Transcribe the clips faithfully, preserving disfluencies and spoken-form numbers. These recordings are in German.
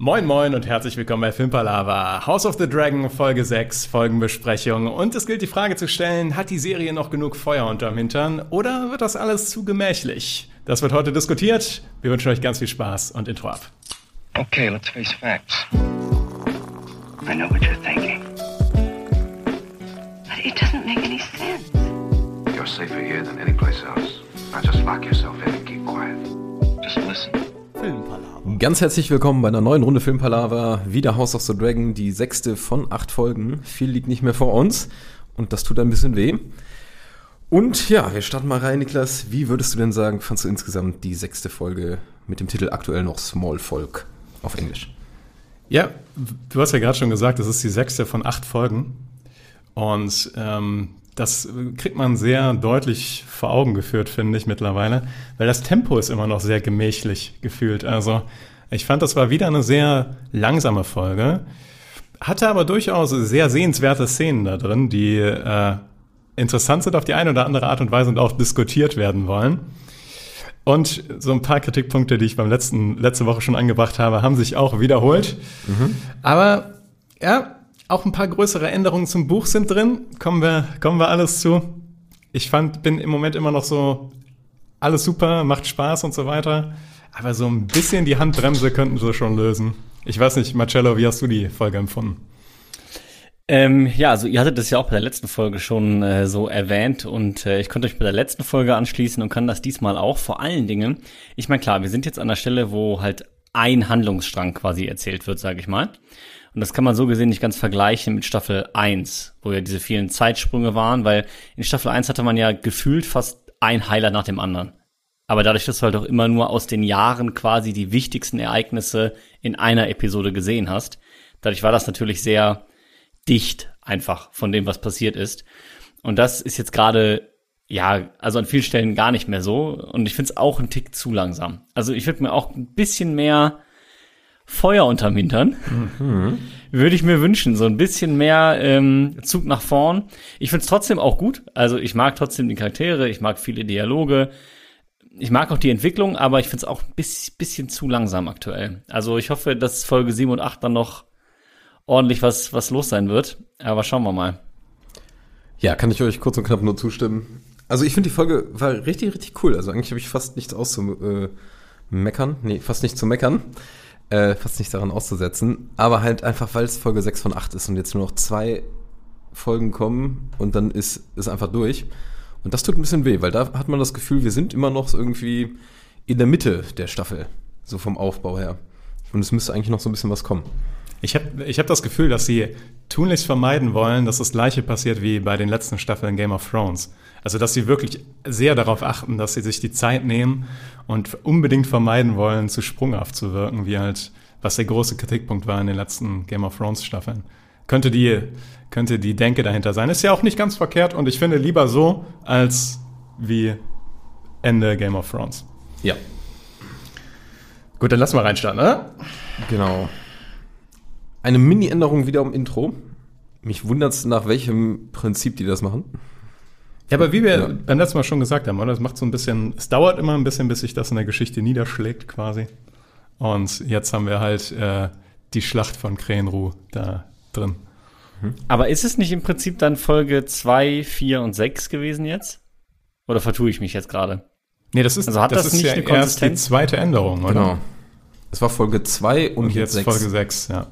Moin moin und herzlich willkommen bei Filmpalava, House of the Dragon, Folge sechs, Folgenbesprechung. Und es gilt die Frage zu stellen, hat die Serie noch genug Feuer unterm Hintern oder wird das alles zu gemächlich? Das wird heute diskutiert. Wir wünschen euch ganz viel Spaß und Intro ab. Okay, let's face facts. I know what you're thinking. But it doesn't make any sense. You're safer here than any place else. Now just lock yourself in and keep quiet. Just listen. Ganz herzlich willkommen bei einer neuen Runde Filmpalava. Wieder House of the Dragon, die sechste von acht Folgen. Viel liegt nicht mehr vor uns und das tut ein bisschen weh. Und ja, wir starten mal rein, Niklas. Wie würdest du denn sagen, fandst du insgesamt die sechste Folge mit dem Titel aktuell noch Small Folk auf Englisch? Ja, du hast ja gerade schon gesagt, das ist die sechste von acht Folgen. Und ähm, das kriegt man sehr deutlich vor Augen geführt, finde ich, mittlerweile. Weil das Tempo ist immer noch sehr gemächlich gefühlt. Also ich fand, das war wieder eine sehr langsame Folge. Hatte aber durchaus sehr sehenswerte Szenen da drin, die äh, interessant sind auf die eine oder andere Art und Weise und auch diskutiert werden wollen. Und so ein paar Kritikpunkte, die ich beim letzten letzte Woche schon angebracht habe, haben sich auch wiederholt. Mhm. Aber ja, auch ein paar größere Änderungen zum Buch sind drin. Kommen wir, kommen wir alles zu. Ich fand, bin im Moment immer noch so, alles super, macht Spaß und so weiter. Aber so ein bisschen die Handbremse könnten sie schon lösen. Ich weiß nicht, Marcello, wie hast du die Folge empfunden? Ähm, ja, also ihr hattet das ja auch bei der letzten Folge schon äh, so erwähnt und äh, ich konnte euch bei der letzten Folge anschließen und kann das diesmal auch. Vor allen Dingen, ich meine, klar, wir sind jetzt an der Stelle, wo halt ein Handlungsstrang quasi erzählt wird, sage ich mal. Und das kann man so gesehen nicht ganz vergleichen mit Staffel eins, wo ja diese vielen Zeitsprünge waren, weil in Staffel eins hatte man ja gefühlt fast ein Highlight nach dem anderen. Aber dadurch, dass du halt auch immer nur aus den Jahren quasi die wichtigsten Ereignisse in einer Episode gesehen hast, dadurch war das natürlich sehr dicht einfach von dem, was passiert ist. Und das ist jetzt gerade, ja, also an vielen Stellen gar nicht mehr so. Und ich finde es auch einen Tick zu langsam. Also ich würde mir auch ein bisschen mehr Feuer unterm Hintern, mhm. würde ich mir wünschen. So ein bisschen mehr ähm, Zug nach vorn. Ich finde es trotzdem auch gut. Also ich mag trotzdem die Charaktere, ich mag viele Dialoge. Ich mag auch die Entwicklung, aber ich finde es auch ein bisschen, bisschen zu langsam aktuell. Also ich hoffe, dass Folge sieben und acht dann noch ordentlich was was los sein wird. Aber schauen wir mal. Ja, kann ich euch kurz und knapp nur zustimmen. Also ich finde, die Folge war richtig, richtig cool. Also eigentlich habe ich fast nichts auszumeckern. Äh, nee, fast nicht zu meckern. Äh, fast nicht daran auszusetzen. Aber halt einfach, weil es Folge sechs von acht ist und jetzt nur noch zwei Folgen kommen und dann ist es einfach durch. Und das tut ein bisschen weh, weil da hat man das Gefühl, wir sind immer noch irgendwie in der Mitte der Staffel. So vom Aufbau her. Und es müsste eigentlich noch so ein bisschen was kommen. Ich habe ich hab das Gefühl, dass sie tunlichst vermeiden wollen, dass das Gleiche passiert wie bei den letzten Staffeln Game of Thrones. Also, dass sie wirklich sehr darauf achten, dass sie sich die Zeit nehmen und unbedingt vermeiden wollen, zu sprunghaft zu wirken, wie halt, was der große Kritikpunkt war in den letzten Game of Thrones Staffeln. Könnte die, könnte die Denke dahinter sein. Ist ja auch nicht ganz verkehrt und ich finde lieber so, als wie Ende Game of Thrones. Ja. Gut, dann lass mal reinstarten, oder? Genau. Eine Mini-Änderung wieder im Intro. Mich wundert's, nach welchem Prinzip die das machen. Ja, aber wie wir ja. beim letzten Mal schon gesagt haben, oder? Es macht so ein bisschen, es dauert immer ein bisschen, bis sich das in der Geschichte niederschlägt, quasi. Und jetzt haben wir halt äh, die Schlacht von Krähenruh da drin. Mhm. Aber ist es nicht im Prinzip dann Folge zwei, vier und sechs gewesen jetzt? Oder vertue ich mich jetzt gerade? Nee, das ist, also hat das das ist nicht ja eine erst Konsistenz? die zweite Änderung, oder? Genau. Es war Folge zwei und, und jetzt, jetzt Folge sechs, ja.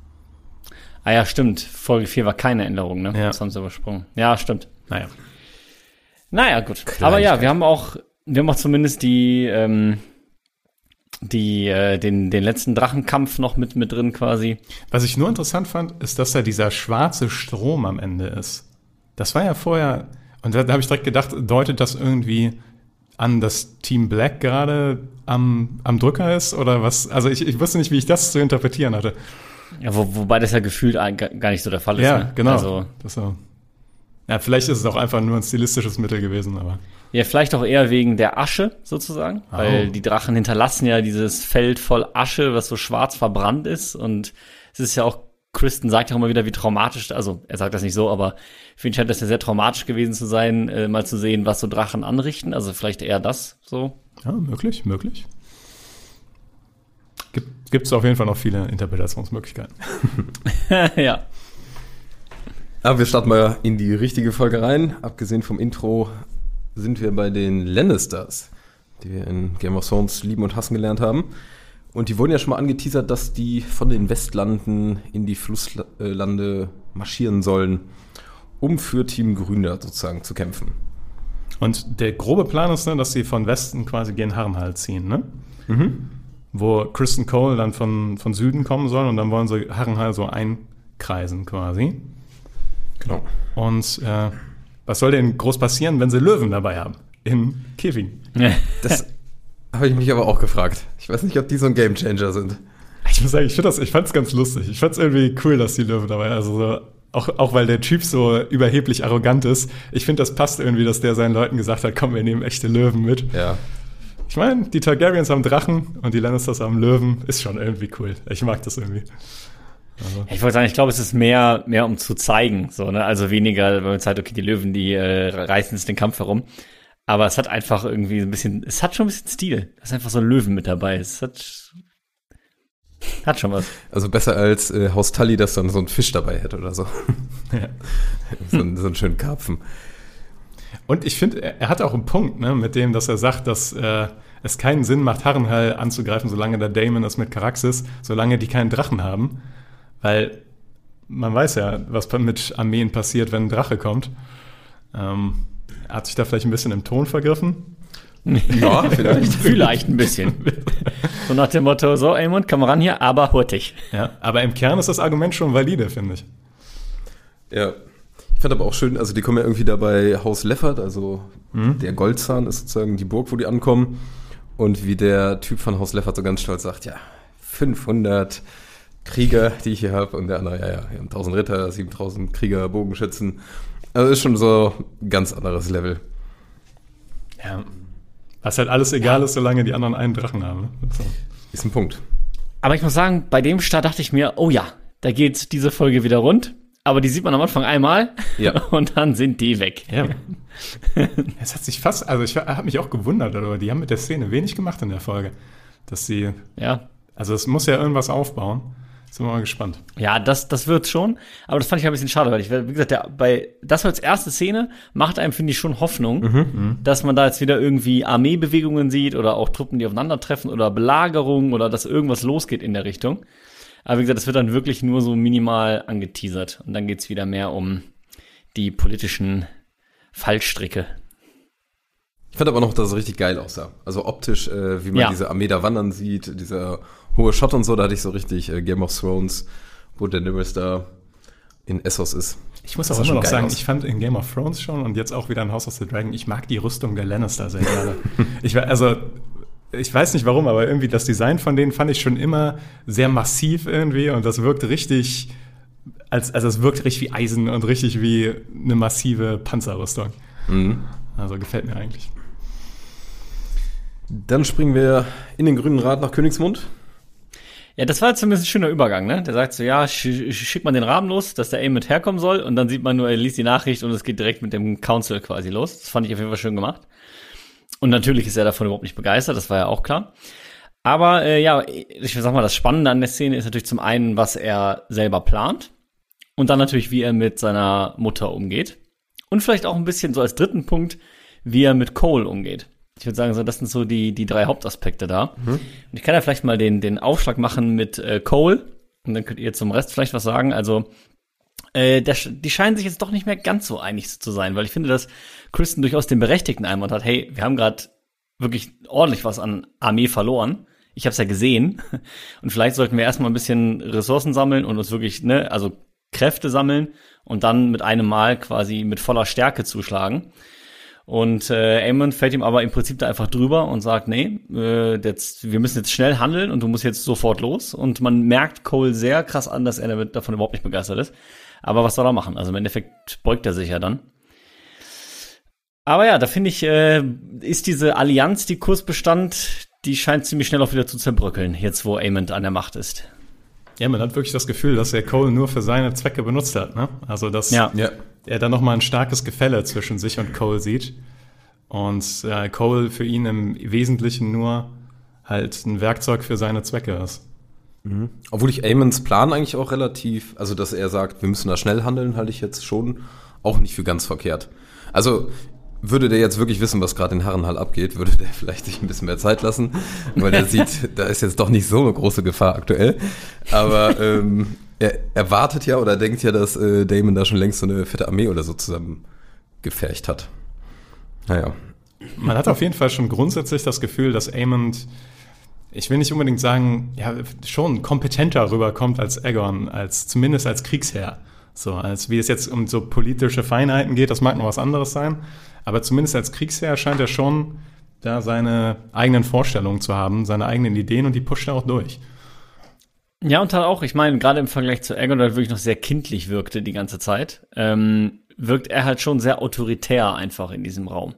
Ah ja, stimmt. Folge vier war keine Änderung, ne? Ja. Das haben sie übersprungen. Ja, stimmt. Naja. Naja, gut. Aber ja, wir haben auch, wir haben auch zumindest die, ähm, die, äh, den, den letzten Drachenkampf noch mit, mit drin quasi. Was ich nur interessant fand, ist, dass da dieser schwarze Strom am Ende ist. Das war ja vorher, und da, da habe ich direkt gedacht, deutet das irgendwie an, dass Team Black gerade am, am Drücker ist oder was? Also ich, ich wusste nicht, wie ich das zu interpretieren hatte. Ja, wo, wobei das ja gefühlt gar nicht so der Fall ist. Ja, ne? genau. Also, das so. Ja, vielleicht ist es auch einfach nur ein stilistisches Mittel gewesen, aber. Ja, vielleicht auch eher wegen der Asche sozusagen, oh. weil die Drachen hinterlassen ja dieses Feld voll Asche, was so schwarz verbrannt ist und es ist ja auch, Kristen sagt ja auch immer wieder, wie traumatisch, also er sagt das nicht so, aber für ihn scheint das ja sehr traumatisch gewesen zu sein, äh, mal zu sehen, was so Drachen anrichten, also vielleicht eher das so. Ja, möglich, möglich. Gibt, gibt es auf jeden Fall noch viele Interpretationsmöglichkeiten. Ja. Aber wir starten mal in die richtige Folge rein. Abgesehen vom Intro sind wir bei den Lannisters, die wir in Game of Thrones lieben und hassen gelernt haben. Und die wurden ja schon mal angeteasert, dass die von den Westlanden in die Flusslande marschieren sollen, um für Team Grün da sozusagen zu kämpfen. Und der grobe Plan ist, ne, dass sie von Westen quasi gen Harrenhal ziehen, ne? Mhm. Wo Criston Cole dann von, von Süden kommen soll und dann wollen sie Harrenhal so einkreisen quasi. Genau. Und äh, was soll denn groß passieren, wenn sie Löwen dabei haben? In Käfigen. Das habe ich mich aber auch gefragt. Ich weiß nicht, ob die so ein Gamechanger sind. Ich muss sagen, ich, find das, ich fand es ganz lustig. Ich fand es irgendwie cool, dass die Löwen dabei sind. Also so, auch, auch weil der Typ so überheblich arrogant ist. Ich finde, das passt irgendwie, dass der seinen Leuten gesagt hat, komm, wir nehmen echte Löwen mit. Ja. Ich meine, die Targaryens haben Drachen und die Lannisters haben Löwen. Ist schon irgendwie cool. Ich mag das irgendwie. Also. Ich wollte sagen, ich glaube, es ist mehr, mehr um zu zeigen, so, ne? Also weniger, wenn man sagt, okay, die Löwen, die äh, reißen jetzt den Kampf herum. Aber es hat einfach irgendwie ein bisschen, es hat schon ein bisschen Stil. Da ist einfach so ein Löwen mit dabei. Es hat, hat schon was. Also besser als äh, Haus Tully, das dann so einen Fisch dabei hätte oder so. Ja. so, einen, so einen schönen Karpfen. Und ich finde, er, er hat auch einen Punkt, ne, mit dem, dass er sagt, dass äh, es keinen Sinn macht, Harrenhal anzugreifen, solange der Daemon ist mit Caraxes, solange die keinen Drachen haben. Weil man weiß ja, was mit Armeen passiert, wenn ein Drache kommt. Ähm, er hat sich da vielleicht ein bisschen im Ton vergriffen. Ja, vielleicht. Vielleicht ein bisschen. So nach dem Motto, so, Aemond, komm ran hier, aber hurtig. Ja, aber im Kern ist das Argument schon valide, finde ich. Ja. Ich fand aber auch schön, also die kommen ja irgendwie da bei Haus Leffert, also mhm. der Goldzahn ist sozusagen die Burg, wo die ankommen. Und wie der Typ von Haus Leffert so ganz stolz sagt, ja, fünfhundert Krieger, die ich hier habe. Und der andere, ja, ja, wir haben tausend Ritter, siebentausend Krieger, Bogenschützen. Also ist schon so ein ganz anderes Level. Ja. Was halt alles egal ja. ist, solange die anderen einen Drachen haben. Ne? So. Ist ein Punkt. Aber ich muss sagen, bei dem Start dachte ich mir, oh ja, da geht diese Folge wieder rund. Aber die sieht man am Anfang einmal ja. und dann sind die weg. Ja. Es hat sich fast, also ich habe mich auch gewundert, aber die haben mit der Szene wenig gemacht in der Folge. Dass sie, ja. also es muss ja irgendwas aufbauen. Sind wir mal gespannt. Ja, das, das wird schon. Aber das fand ich ein bisschen schade, weil ich, wie gesagt, der, bei, das als erste Szene macht einem, finde ich, schon Hoffnung, mhm. dass man da jetzt wieder irgendwie Armeebewegungen sieht oder auch Truppen, die aufeinandertreffen oder Belagerungen oder dass irgendwas losgeht in der Richtung. Aber wie gesagt, das wird dann wirklich nur so minimal angeteasert. Und dann geht's wieder mehr um die politischen Fallstricke. Ich fand aber noch, dass es richtig geil aussah. Also optisch, äh, wie man ja. diese Armee da wandern sieht, dieser hohe Shot und so, da hatte ich so richtig äh, Game of Thrones, wo Daenerys da in Essos ist. Ich muss auch immer noch sagen, aus. Ich fand in Game of Thrones schon und jetzt auch wieder in House of the Dragon, ich mag die Rüstung der Lannister sehr gerne. ich also ich weiß nicht warum, aber irgendwie das Design von denen fand ich schon immer sehr massiv irgendwie und das wirkt richtig, als, also es wirkt richtig wie Eisen und richtig wie eine massive Panzerrüstung. Mhm. Also gefällt mir eigentlich. Dann springen wir in den Grünen Rat nach Königsmund. Ja, das war jetzt zumindest ein schöner Übergang, ne? Der sagt so, ja, sch- schickt man den Raben los, dass der Aemond herkommen soll und dann sieht man nur, er liest die Nachricht und es geht direkt mit dem Council quasi los. Das fand ich auf jeden Fall schön gemacht. Und natürlich ist er davon überhaupt nicht begeistert, das war ja auch klar. Aber äh, ja, ich sag mal, das Spannende an der Szene ist natürlich zum einen, was er selber plant und dann natürlich, wie er mit seiner Mutter umgeht. Und vielleicht auch ein bisschen so als dritten Punkt, wie er mit Cole umgeht. Ich würde sagen, so das sind so die die drei Hauptaspekte da. Mhm. Und ich kann ja vielleicht mal den den Aufschlag machen mit äh, Cole und dann könnt ihr zum Rest vielleicht was sagen. Also äh, der, die scheinen sich jetzt doch nicht mehr ganz so einig zu sein, weil ich finde, dass Criston durchaus den berechtigten Einwand hat. Hey, wir haben gerade wirklich ordentlich was an Armee verloren. Ich habe es ja gesehen und vielleicht sollten wir erstmal ein bisschen Ressourcen sammeln und uns wirklich, ne, also Kräfte sammeln und dann mit einem Mal quasi mit voller Stärke zuschlagen. Und äh, Aemond fällt ihm aber im Prinzip da einfach drüber und sagt, nee, äh, jetzt, wir müssen jetzt schnell handeln und du musst jetzt sofort los. Und man merkt Cole sehr krass an, dass er damit, davon überhaupt nicht begeistert ist. Aber was soll er machen? Also im Endeffekt beugt er sich ja dann. Aber ja, da finde ich, äh, ist diese Allianz, die Kurs bestand, die scheint ziemlich schnell auch wieder zu zerbröckeln, jetzt wo Aemond an der Macht ist. Ja, man hat wirklich das Gefühl, dass er Cole nur für seine Zwecke benutzt hat, ne? Also, dass ja. Ja. er da nochmal ein starkes Gefälle zwischen sich und Cole sieht. Und äh, Cole für ihn im Wesentlichen nur halt ein Werkzeug für seine Zwecke ist. Mhm. Obwohl ich Aemons Plan eigentlich auch relativ, also dass er sagt, wir müssen da schnell handeln, halte ich jetzt schon auch nicht für ganz verkehrt. Also würde der jetzt wirklich wissen, was gerade in Harrenhal abgeht, würde der vielleicht sich ein bisschen mehr Zeit lassen, weil der sieht, da ist jetzt doch nicht so eine große Gefahr aktuell. Aber ähm, er erwartet ja oder denkt ja, dass äh, Daemon da schon längst so eine fette Armee oder so zusammen gefercht hat. Naja. Man hat auf jeden Fall schon grundsätzlich das Gefühl, dass Aemond, ich will nicht unbedingt sagen, ja, schon kompetenter rüberkommt als Aegon, als zumindest als Kriegsherr. So, als wie es jetzt um so politische Feinheiten geht, das mag noch was anderes sein. Aber zumindest als Kriegsherr scheint er schon da seine eigenen Vorstellungen zu haben, seine eigenen Ideen und die pusht er auch durch. Ja, und halt auch, ich meine, gerade im Vergleich zu Aegon, der wirklich noch sehr kindlich wirkte die ganze Zeit, ähm, wirkt er halt schon sehr autoritär einfach in diesem Raum.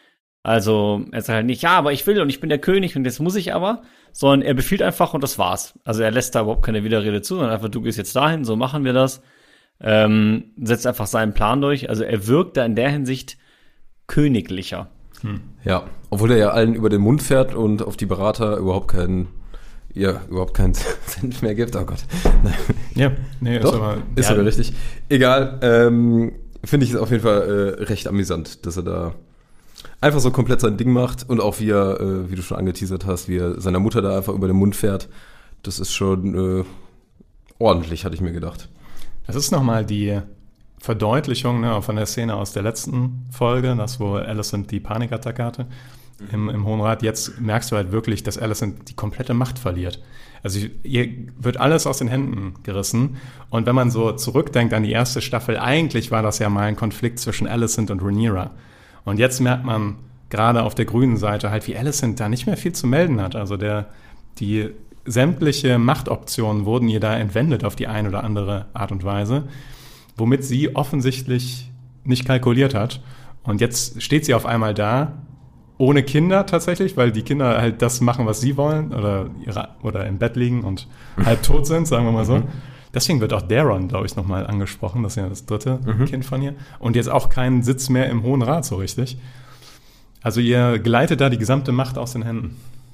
Also er sagt halt nicht, ja, aber ich will und ich bin der König und jetzt muss ich aber, sondern er befiehlt einfach und das war's. Also er lässt da überhaupt keine Widerrede zu, sondern einfach, du gehst jetzt dahin, so machen wir das. Ähm, setzt einfach seinen Plan durch. Also er wirkt da in der Hinsicht königlicher. Hm. Ja, obwohl er ja allen über den Mund fährt und auf die Berater überhaupt keinen, ja, überhaupt keinen Cent mehr gibt. Oh Gott. Ja, nee, Doch, ist aber, ist ja, aber richtig. Egal, ähm, finde ich es auf jeden Fall äh, recht amüsant, dass er da einfach so komplett sein Ding macht und auch wie er, äh, wie du schon angeteasert hast, wie er seiner Mutter da einfach über den Mund fährt. Das ist schon äh, ordentlich, hatte ich mir gedacht. Das ist nochmal die Verdeutlichung, ne, von der Szene aus der letzten Folge, das wo Alicent die Panikattacke hatte im, im Hohen Rat. Jetzt merkst du halt wirklich, dass Alicent die komplette Macht verliert. Also ihr wird alles aus den Händen gerissen. Und wenn man so zurückdenkt an die erste Staffel, eigentlich war das ja mal ein Konflikt zwischen Alicent und Rhaenyra. Und jetzt merkt man gerade auf der grünen Seite halt, wie Alicent da nicht mehr viel zu melden hat. Also der, die sämtliche Machtoptionen wurden ihr da entwendet auf die eine oder andere Art und Weise, womit sie offensichtlich nicht kalkuliert hat. Und jetzt steht sie auf einmal da, ohne Kinder tatsächlich, weil die Kinder halt das machen, was sie wollen oder, ihre, oder im Bett liegen und halb tot sind, sagen wir mal so. Mhm. Deswegen wird auch Daeron, glaube ich, nochmal angesprochen. Das ist ja das dritte mhm. Kind von ihr. Und jetzt auch keinen Sitz mehr im Hohen Rat so richtig. Also ihr gleitet da die gesamte Macht aus den Händen.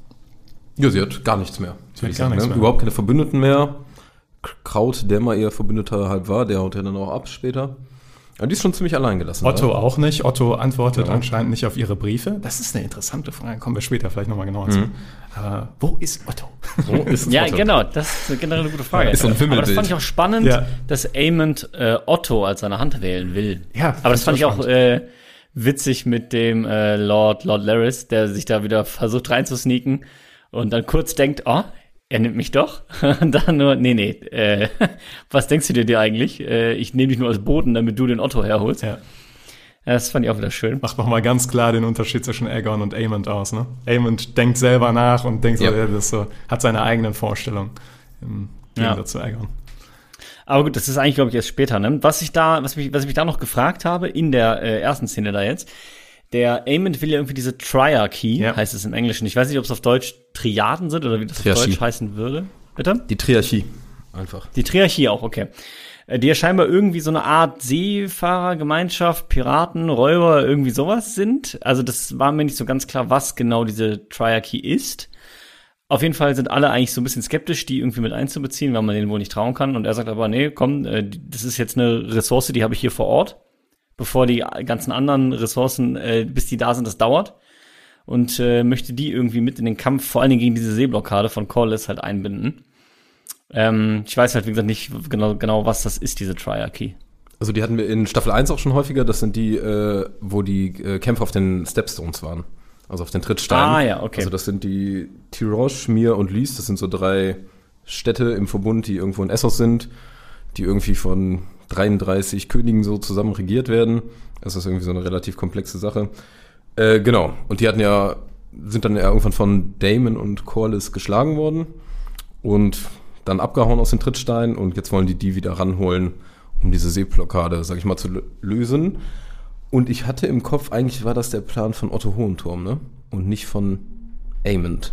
Ja, sie hat gar nichts mehr. Sie hat gar nichts ne? mehr. Überhaupt keine Verbündeten mehr. Kraut, der mal ihr Verbündeter halt war, der haut ja dann auch ab später. Aber die ist schon ziemlich allein gelassen. Otto oder? auch nicht. Otto antwortet ja. anscheinend nicht auf ihre Briefe. Das ist eine interessante Frage. Kommen wir später vielleicht nochmal genauer zu. Mhm. Aber wo ist Otto? Wo ist ja, Otto? genau. Das ist generell eine gute Frage. Ist so ein Aber das fand ich auch spannend, ja. dass Aemond äh, Otto als seine Hand wählen will. Ja, aber das fand ich auch spannend. äh, witzig mit dem äh, Lord Lord Larys, der sich da wieder versucht reinzusneaken und dann kurz denkt, oh, er nimmt mich doch. Und dann nur, nee, nee, äh, was denkst du dir dir eigentlich? Äh, ich nehme dich nur als Boten, damit du den Otto herholst. Ja. Das fand ich auch wieder schön. Macht nochmal ganz klar den Unterschied zwischen Aegon und Aemond aus, ne? Aemond denkt selber nach und denkt so, ja. er ist so, hat seine eigenen Vorstellungen im Gegensatz zu Aegon. Aber gut, das ist eigentlich, glaube ich, erst später, ne? Was ich da, was mich, was ich mich da noch gefragt habe, in der äh, ersten Szene da jetzt, der Aemond will ja irgendwie diese Triarchy, ja. heißt es im Englischen. Ich weiß nicht, ob es auf Deutsch Triaden sind oder wie das Triarchie. auf Deutsch heißen würde. Bitte? Die Triarchie, einfach. Die Triarchie auch, okay. Die ja scheinbar irgendwie so eine Art Seefahrergemeinschaft, Piraten, Räuber, irgendwie sowas sind. Also das war mir nicht so ganz klar, was genau diese Triarchy ist. Auf jeden Fall sind alle eigentlich so ein bisschen skeptisch, die irgendwie mit einzubeziehen, weil man denen wohl nicht trauen kann. Und er sagt aber, nee, komm, das ist jetzt eine Ressource, die habe ich hier vor Ort. Bevor die ganzen anderen Ressourcen, äh, bis die da sind, das dauert. Und äh, möchte die irgendwie mit in den Kampf, vor allen Dingen gegen diese Seeblockade von Corlys halt einbinden. Ähm, ich weiß halt, wie gesagt, nicht genau, genau, was das ist, diese Triarchy. Also die hatten wir in Staffel eins auch schon häufiger. Das sind die, äh, wo die äh, Kämpfe auf den Stepstones waren. Also auf den Trittsteinen. Ah, ja, okay. Also das sind die Tirosh, Mir und Lys. Das sind so drei Städte im Verbund, die irgendwo in Essos sind, die irgendwie von dreiunddreißig Königen so zusammen regiert werden. Das ist irgendwie so eine relativ komplexe Sache. Äh, genau. Und die hatten ja, sind dann ja irgendwann von Daemon und Corlys geschlagen worden und dann abgehauen aus den Trittsteinen und jetzt wollen die die wieder ranholen, um diese Seeblockade, sag ich mal, zu lösen. Und ich hatte im Kopf, eigentlich war das der Plan von Otto Hohenturm, ne? Und nicht von Aemond.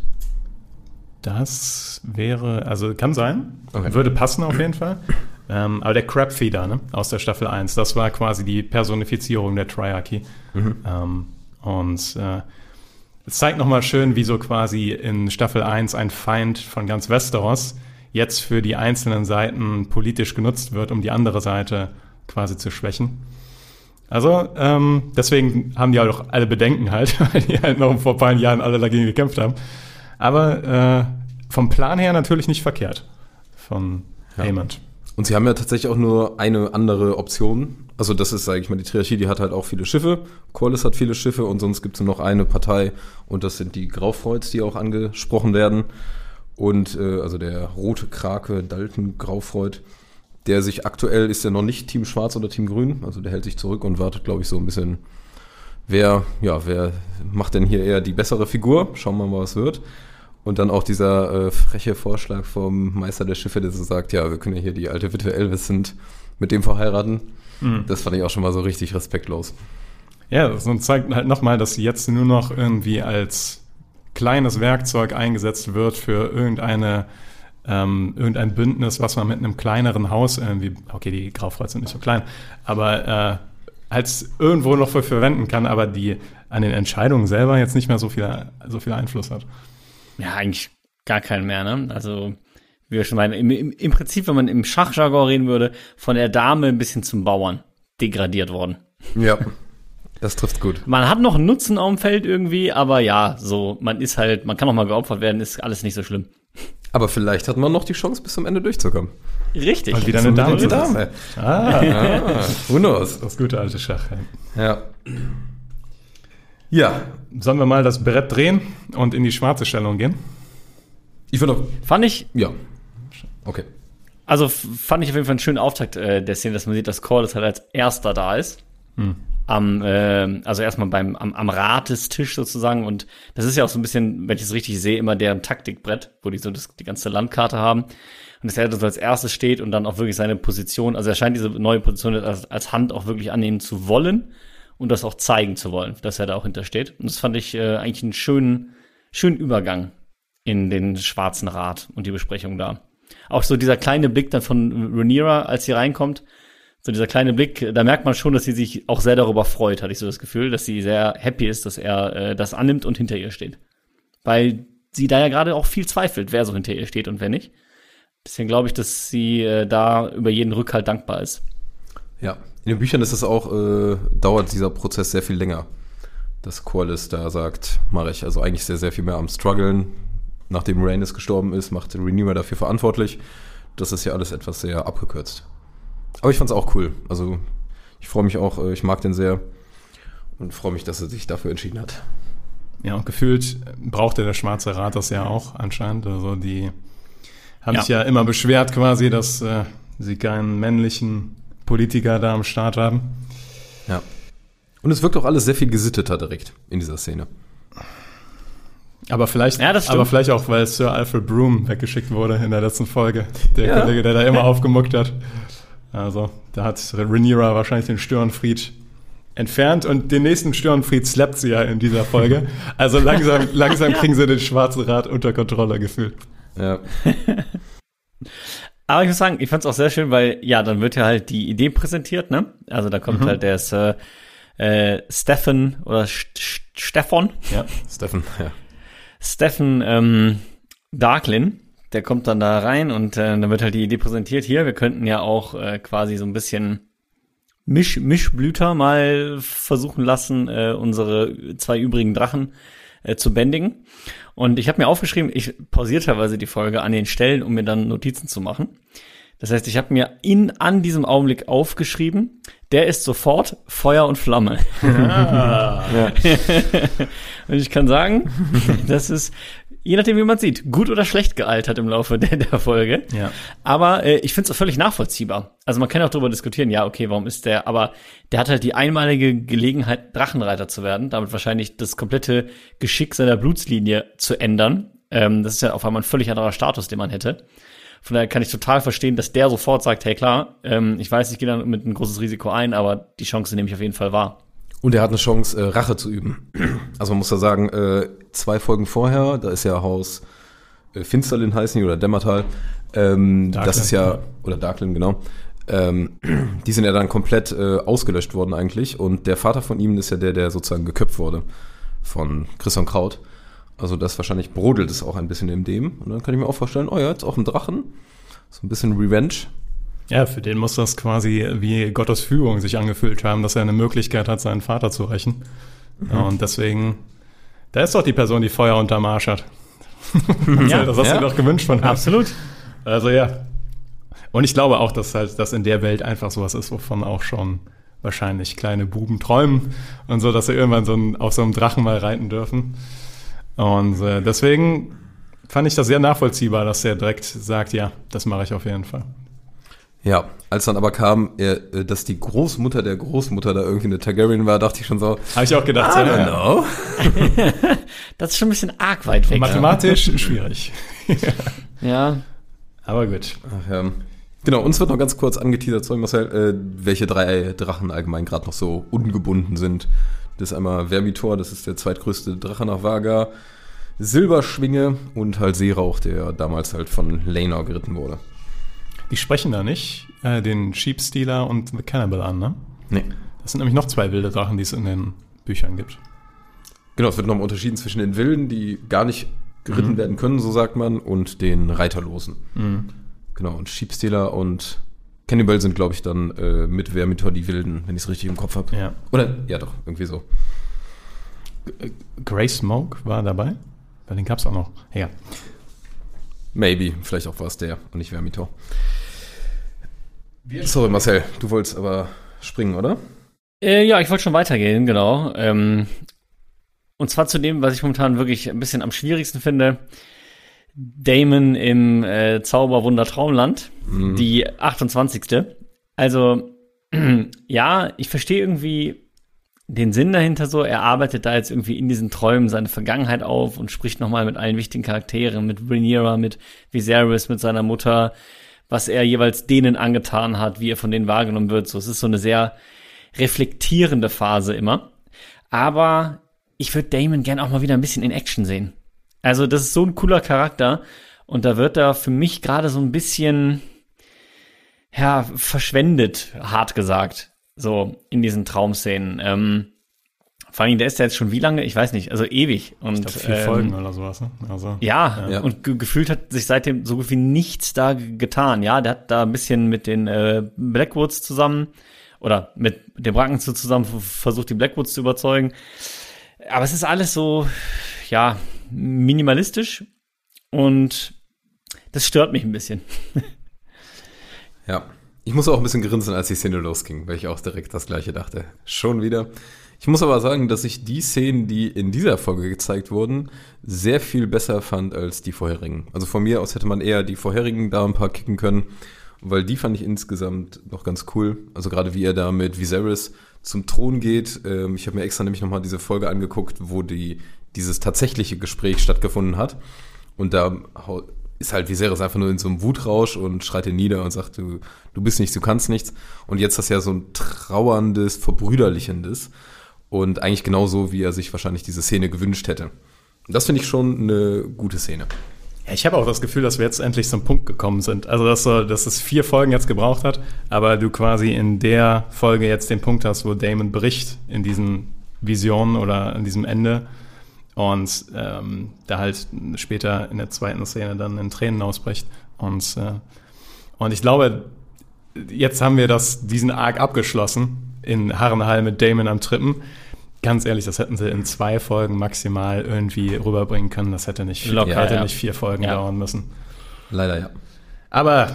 Das wäre, also kann sein, Okay. würde passen auf jeden Fall. Ähm, aber der Crabfeeder, ne, aus der Staffel eins, das war quasi die Personifizierung der Triarchy. Mhm. Ähm, und äh, es zeigt nochmal schön, wie so quasi in Staffel eins ein Feind von ganz Westeros jetzt für die einzelnen Seiten politisch genutzt wird, um die andere Seite quasi zu schwächen. Also ähm, deswegen haben die halt auch alle Bedenken halt, weil die halt noch vor ein paar Jahren alle dagegen gekämpft haben. Aber äh, vom Plan her natürlich nicht verkehrt von Ja. Hammond. Und sie haben ja tatsächlich auch nur eine andere Option. Also das ist, sage ich mal, die Triarchie, die hat halt auch viele Schiffe. Corlys hat viele Schiffe und sonst gibt es nur noch eine Partei und das sind die Graufreuds, die auch angesprochen werden. Und äh, also der rote Krake, Dalton Graufreud, der sich aktuell, ist ja noch nicht Team Schwarz oder Team Grün, also der hält sich zurück und wartet, glaube ich, so ein bisschen, wer, ja, wer macht denn hier eher die bessere Figur? Schauen wir mal, was wird. Und dann auch dieser äh, freche Vorschlag vom Meister der Schiffe, der so sagt, ja, wir können ja hier die alte Witwe Elvis sind mit dem verheiraten. Mhm. Das fand ich auch schon mal so richtig respektlos. Ja, das zeigt halt nochmal, dass sie jetzt nur noch irgendwie als kleines Werkzeug eingesetzt wird für irgendeine ähm, irgendein Bündnis, was man mit einem kleineren Haus irgendwie, okay, die Graufreuds sind nicht so klein, aber äh, als irgendwo noch für verwenden kann, aber die an den Entscheidungen selber jetzt nicht mehr so viel, so viel Einfluss hat. Ja, eigentlich gar keinen mehr, ne? Also, wie wir schon meinen, im, im, im Prinzip, wenn man im Schachjargon reden würde, von der Dame ein bisschen zum Bauern degradiert worden. Ja, das trifft gut. Man hat noch einen Nutzen auf dem Feld irgendwie, aber ja, so, man ist halt, man kann auch mal geopfert werden, ist alles nicht so schlimm. Aber vielleicht hat man noch die Chance, bis zum Ende durchzukommen. Richtig. Und wieder eine Dame. Die Dame. Ah, Ah, who knows? das gute alte Schach. Ja. Ja, Sollen wir mal das Brett drehen und in die schwarze Stellung gehen? ich würde auch, Fand ich, ja, okay. also f- fand ich auf jeden Fall einen schönen Auftakt äh, der Szene, dass man sieht, dass Corlys halt als erster da ist. Hm. Am, äh, also erstmal beim, am, am Ratestisch sozusagen. Und das ist ja auch so ein bisschen, wenn ich es richtig sehe, immer deren Taktikbrett, wo die so das, die ganze Landkarte haben. Und dass er so als erstes steht und dann auch wirklich seine Position, also er scheint diese neue Position als, als Hand auch wirklich annehmen zu wollen und das auch zeigen zu wollen, dass er da auch hintersteht. Und das fand ich äh, eigentlich einen schönen, schönen Übergang in den Schwarzen Rat und die Besprechung da. Auch so dieser kleine Blick dann von Rhaenyra, als sie reinkommt, so dieser kleine Blick, da merkt man schon, dass sie sich auch sehr darüber freut, hatte ich so das Gefühl, dass sie sehr happy ist, dass er äh, das annimmt und hinter ihr steht. Weil sie da ja gerade auch viel zweifelt, wer so hinter ihr steht und wer nicht. Deswegen glaube ich, dass sie äh, da über jeden Rückhalt dankbar ist. Ja, in den Büchern ist es auch, äh, dauert dieser Prozess sehr viel länger, dass Corlys da sagt, mache ich. Also eigentlich sehr, sehr viel mehr am Struggeln. Nachdem Rhaenys gestorben ist, macht Rhaenyra dafür verantwortlich. Das ist ja alles etwas sehr abgekürzt. Aber ich fand's auch cool. Also ich freue mich auch, ich mag den sehr und freue mich, dass er sich dafür entschieden hat. Ja, und gefühlt brauchte der Schwarze Rat das ja auch anscheinend. Also die haben Ja. sich ja immer beschwert quasi, dass äh, sie keinen männlichen Politiker da am Start haben. Ja. Und es wirkt auch alles sehr viel gesitteter direkt in dieser Szene. Aber vielleicht, Ja, das stimmt. aber vielleicht auch, weil Sir Alfred Broom weggeschickt wurde in der letzten Folge. Der Ja. Kollege, der da immer aufgemuckt hat. Also, da hat Rhaenyra wahrscheinlich den Störenfried entfernt und den nächsten Störenfried slappt sie ja in dieser Folge. Also langsam, langsam kriegen sie den Schwarzen Rat unter Kontrolle gefühlt. Ja. Aber ich muss sagen, ich fand's auch sehr schön, weil, ja, dann wird ja halt die Idee präsentiert, ne? Also da kommt Mhm. halt der Sir äh, Stefan oder St- St- Stefan, Ja. Steffen, ja. Stefan ähm, Darklin, der kommt dann da rein und äh, dann wird halt die Idee präsentiert. Hier, wir könnten ja auch äh, quasi so ein bisschen Misch, Mischblüter mal versuchen lassen, äh, unsere zwei übrigen Drachen äh, zu bändigen. Und ich habe mir aufgeschrieben, ich pausiere teilweise die Folge an den Stellen, um mir dann Notizen zu machen. Das heißt, ich habe mir in an diesem Augenblick aufgeschrieben, der ist sofort Feuer und Flamme. Ah. Und ich kann sagen, das ist, je nachdem wie man sieht, gut oder schlecht gealtert im Laufe der, der Folge. Ja. Aber äh, ich finde es auch völlig nachvollziehbar. Also man kann auch darüber diskutieren, ja, okay, warum ist der, aber der hat halt die einmalige Gelegenheit, Drachenreiter zu werden, damit wahrscheinlich das komplette Geschick seiner Blutslinie zu ändern. Ähm, das ist ja auf einmal ein völlig anderer Status, den man hätte. Von daher kann ich total verstehen, dass der sofort sagt, hey klar, ähm, ich weiß, ich gehe dann mit ein großes Risiko ein, aber die Chance nehme ich auf jeden Fall wahr. Und er hat eine Chance, äh, Rache zu üben. Also man muss ja sagen, äh, zwei Folgen vorher, da ist ja Haus äh, Finsterlin heißen die oder Dämmertal. Ähm, das ist ja, oder Darklin, genau. Ähm, die sind ja dann komplett äh, ausgelöscht worden eigentlich. Und der Vater von ihm ist ja der, der sozusagen geköpft wurde von Chris und Kraut. Also das wahrscheinlich brodelt es auch ein bisschen in dem. Und dann kann ich mir auch vorstellen, oh ja, jetzt auch ein Drachen. So ein bisschen Revenge. Ja, für den muss das quasi wie Gottes Führung sich angefühlt haben, dass er eine Möglichkeit hat, seinen Vater zu rächen. Mhm. Und deswegen, da ist doch die Person, die Feuer unterm Arsch hat. Ja, das hast ja. du doch gewünscht von ihm. Absolut. Also ja. Und ich glaube auch, dass halt das in der Welt einfach sowas ist, wovon auch schon wahrscheinlich kleine Buben träumen und so, dass sie irgendwann so ein, auf so einem Drachen mal reiten dürfen. Und äh, deswegen fand ich das sehr nachvollziehbar, dass er direkt sagt, ja, das mache ich auf jeden Fall. Ja, als dann aber kam, er, dass die Großmutter der Großmutter da irgendwie eine Targaryen war, dachte ich schon so. Habe ich auch gedacht, I don't know. Das ist schon ein bisschen arg weit weg. Mathematisch ja. schwierig. Ja. Aber gut. Ach, ja. Genau, uns wird noch ganz kurz angeteasert, sorry Marcel, äh, welche drei Drachen allgemein gerade noch so ungebunden sind. Das ist einmal Vermitor, das ist der zweitgrößte Drache nach Varga, Silberschwinge und halt Seerauch, der damals halt von Laenor geritten wurde. Die sprechen da nicht äh, den Sheepstealer und The Cannibal an, ne? Nee. Das sind nämlich noch zwei wilde Drachen, die es in den Büchern gibt. Genau, es wird nochmal unterschieden zwischen den Wilden, die gar nicht geritten mhm. werden können, so sagt man, und den Reiterlosen. Mhm. Genau, und Sheepstealer und Cannibal sind, glaube ich, dann äh, mit Vermitor die Wilden, wenn ich es richtig im Kopf habe. Ja. Oder, ja doch, irgendwie so. G- Grey Smoke war dabei? Weil den gab es auch noch. Ja. Maybe, vielleicht auch war es der und nicht Vermitor. Sorry, Marcel, du wolltest aber springen, oder? Äh, ja, ich wollte schon weitergehen, genau. Ähm, und zwar zu dem, was ich momentan wirklich ein bisschen am schwierigsten finde. Daemon im äh, Zauberwunder-Traumland, mhm. die achtundzwanzigste. Also, ja, ich verstehe irgendwie den Sinn dahinter so. Er arbeitet da jetzt irgendwie in diesen Träumen seine Vergangenheit auf und spricht nochmal mit allen wichtigen Charakteren, mit Rhaenyra, mit Viserys, mit seiner Mutter, was er jeweils denen angetan hat, wie er von denen wahrgenommen wird. So, es ist so eine sehr reflektierende Phase immer. Aber ich würde Daemon gern auch mal wieder ein bisschen in Action sehen. Also das ist so ein cooler Charakter und da wird er für mich gerade so ein bisschen, ja, verschwendet, hart gesagt, so in diesen Traumszenen. Ähm, vor allem, der ist ja jetzt schon wie lange? Ich weiß nicht, also ewig. Und, ich glaube, vier ähm, Folgen oder sowas. Ne? Also, ja, ja, und ge- gefühlt hat sich seitdem so gut wie nichts da g- getan. Ja, der hat da ein bisschen mit den äh, Blackwoods zusammen oder mit dem Bracken zusammen versucht, die Blackwoods zu überzeugen. Aber es ist alles so, ja, minimalistisch und das stört mich ein bisschen. Ja, ich muss auch ein bisschen grinsen, als die Szene losging, weil ich auch direkt das Gleiche dachte. Schon wieder. Ich muss aber sagen, dass ich die Szenen, die in dieser Folge gezeigt wurden, sehr viel besser fand als die vorherigen. Also von mir aus hätte man eher die vorherigen da ein paar kicken können, weil die fand ich insgesamt noch ganz cool. Also gerade wie er da mit Viserys zum Thron geht. Ähm, ich habe mir extra nämlich nochmal diese Folge angeguckt, wo die dieses tatsächliche Gespräch stattgefunden hat. Und da ist halt Viserys einfach nur in so einem Wutrausch und schreit ihn nieder und sagt, du, du bist nichts, du kannst nichts. Und jetzt das ja so ein trauerndes, verbrüderlichendes. Und eigentlich genauso, wie er sich wahrscheinlich diese Szene gewünscht hätte. Und das finde ich schon eine gute Szene. Ja, ich habe auch das Gefühl, dass wir jetzt endlich zum Punkt gekommen sind. Also, dass, so, dass es vier Folgen jetzt gebraucht hat, aber du quasi in der Folge jetzt den Punkt hast, wo Daemon bricht in diesen Visionen oder in diesem Ende. Und ähm, da halt später in der zweiten Szene dann in Tränen ausbricht. Und, äh, und ich glaube, jetzt haben wir das, diesen Arc abgeschlossen in Harrenhal mit Daemon am Trippen. Ganz ehrlich, das hätten sie in zwei Folgen maximal irgendwie rüberbringen können. Das hätte nicht, Locker, hätte ja. nicht vier Folgen ja. dauern müssen. Leider ja. Aber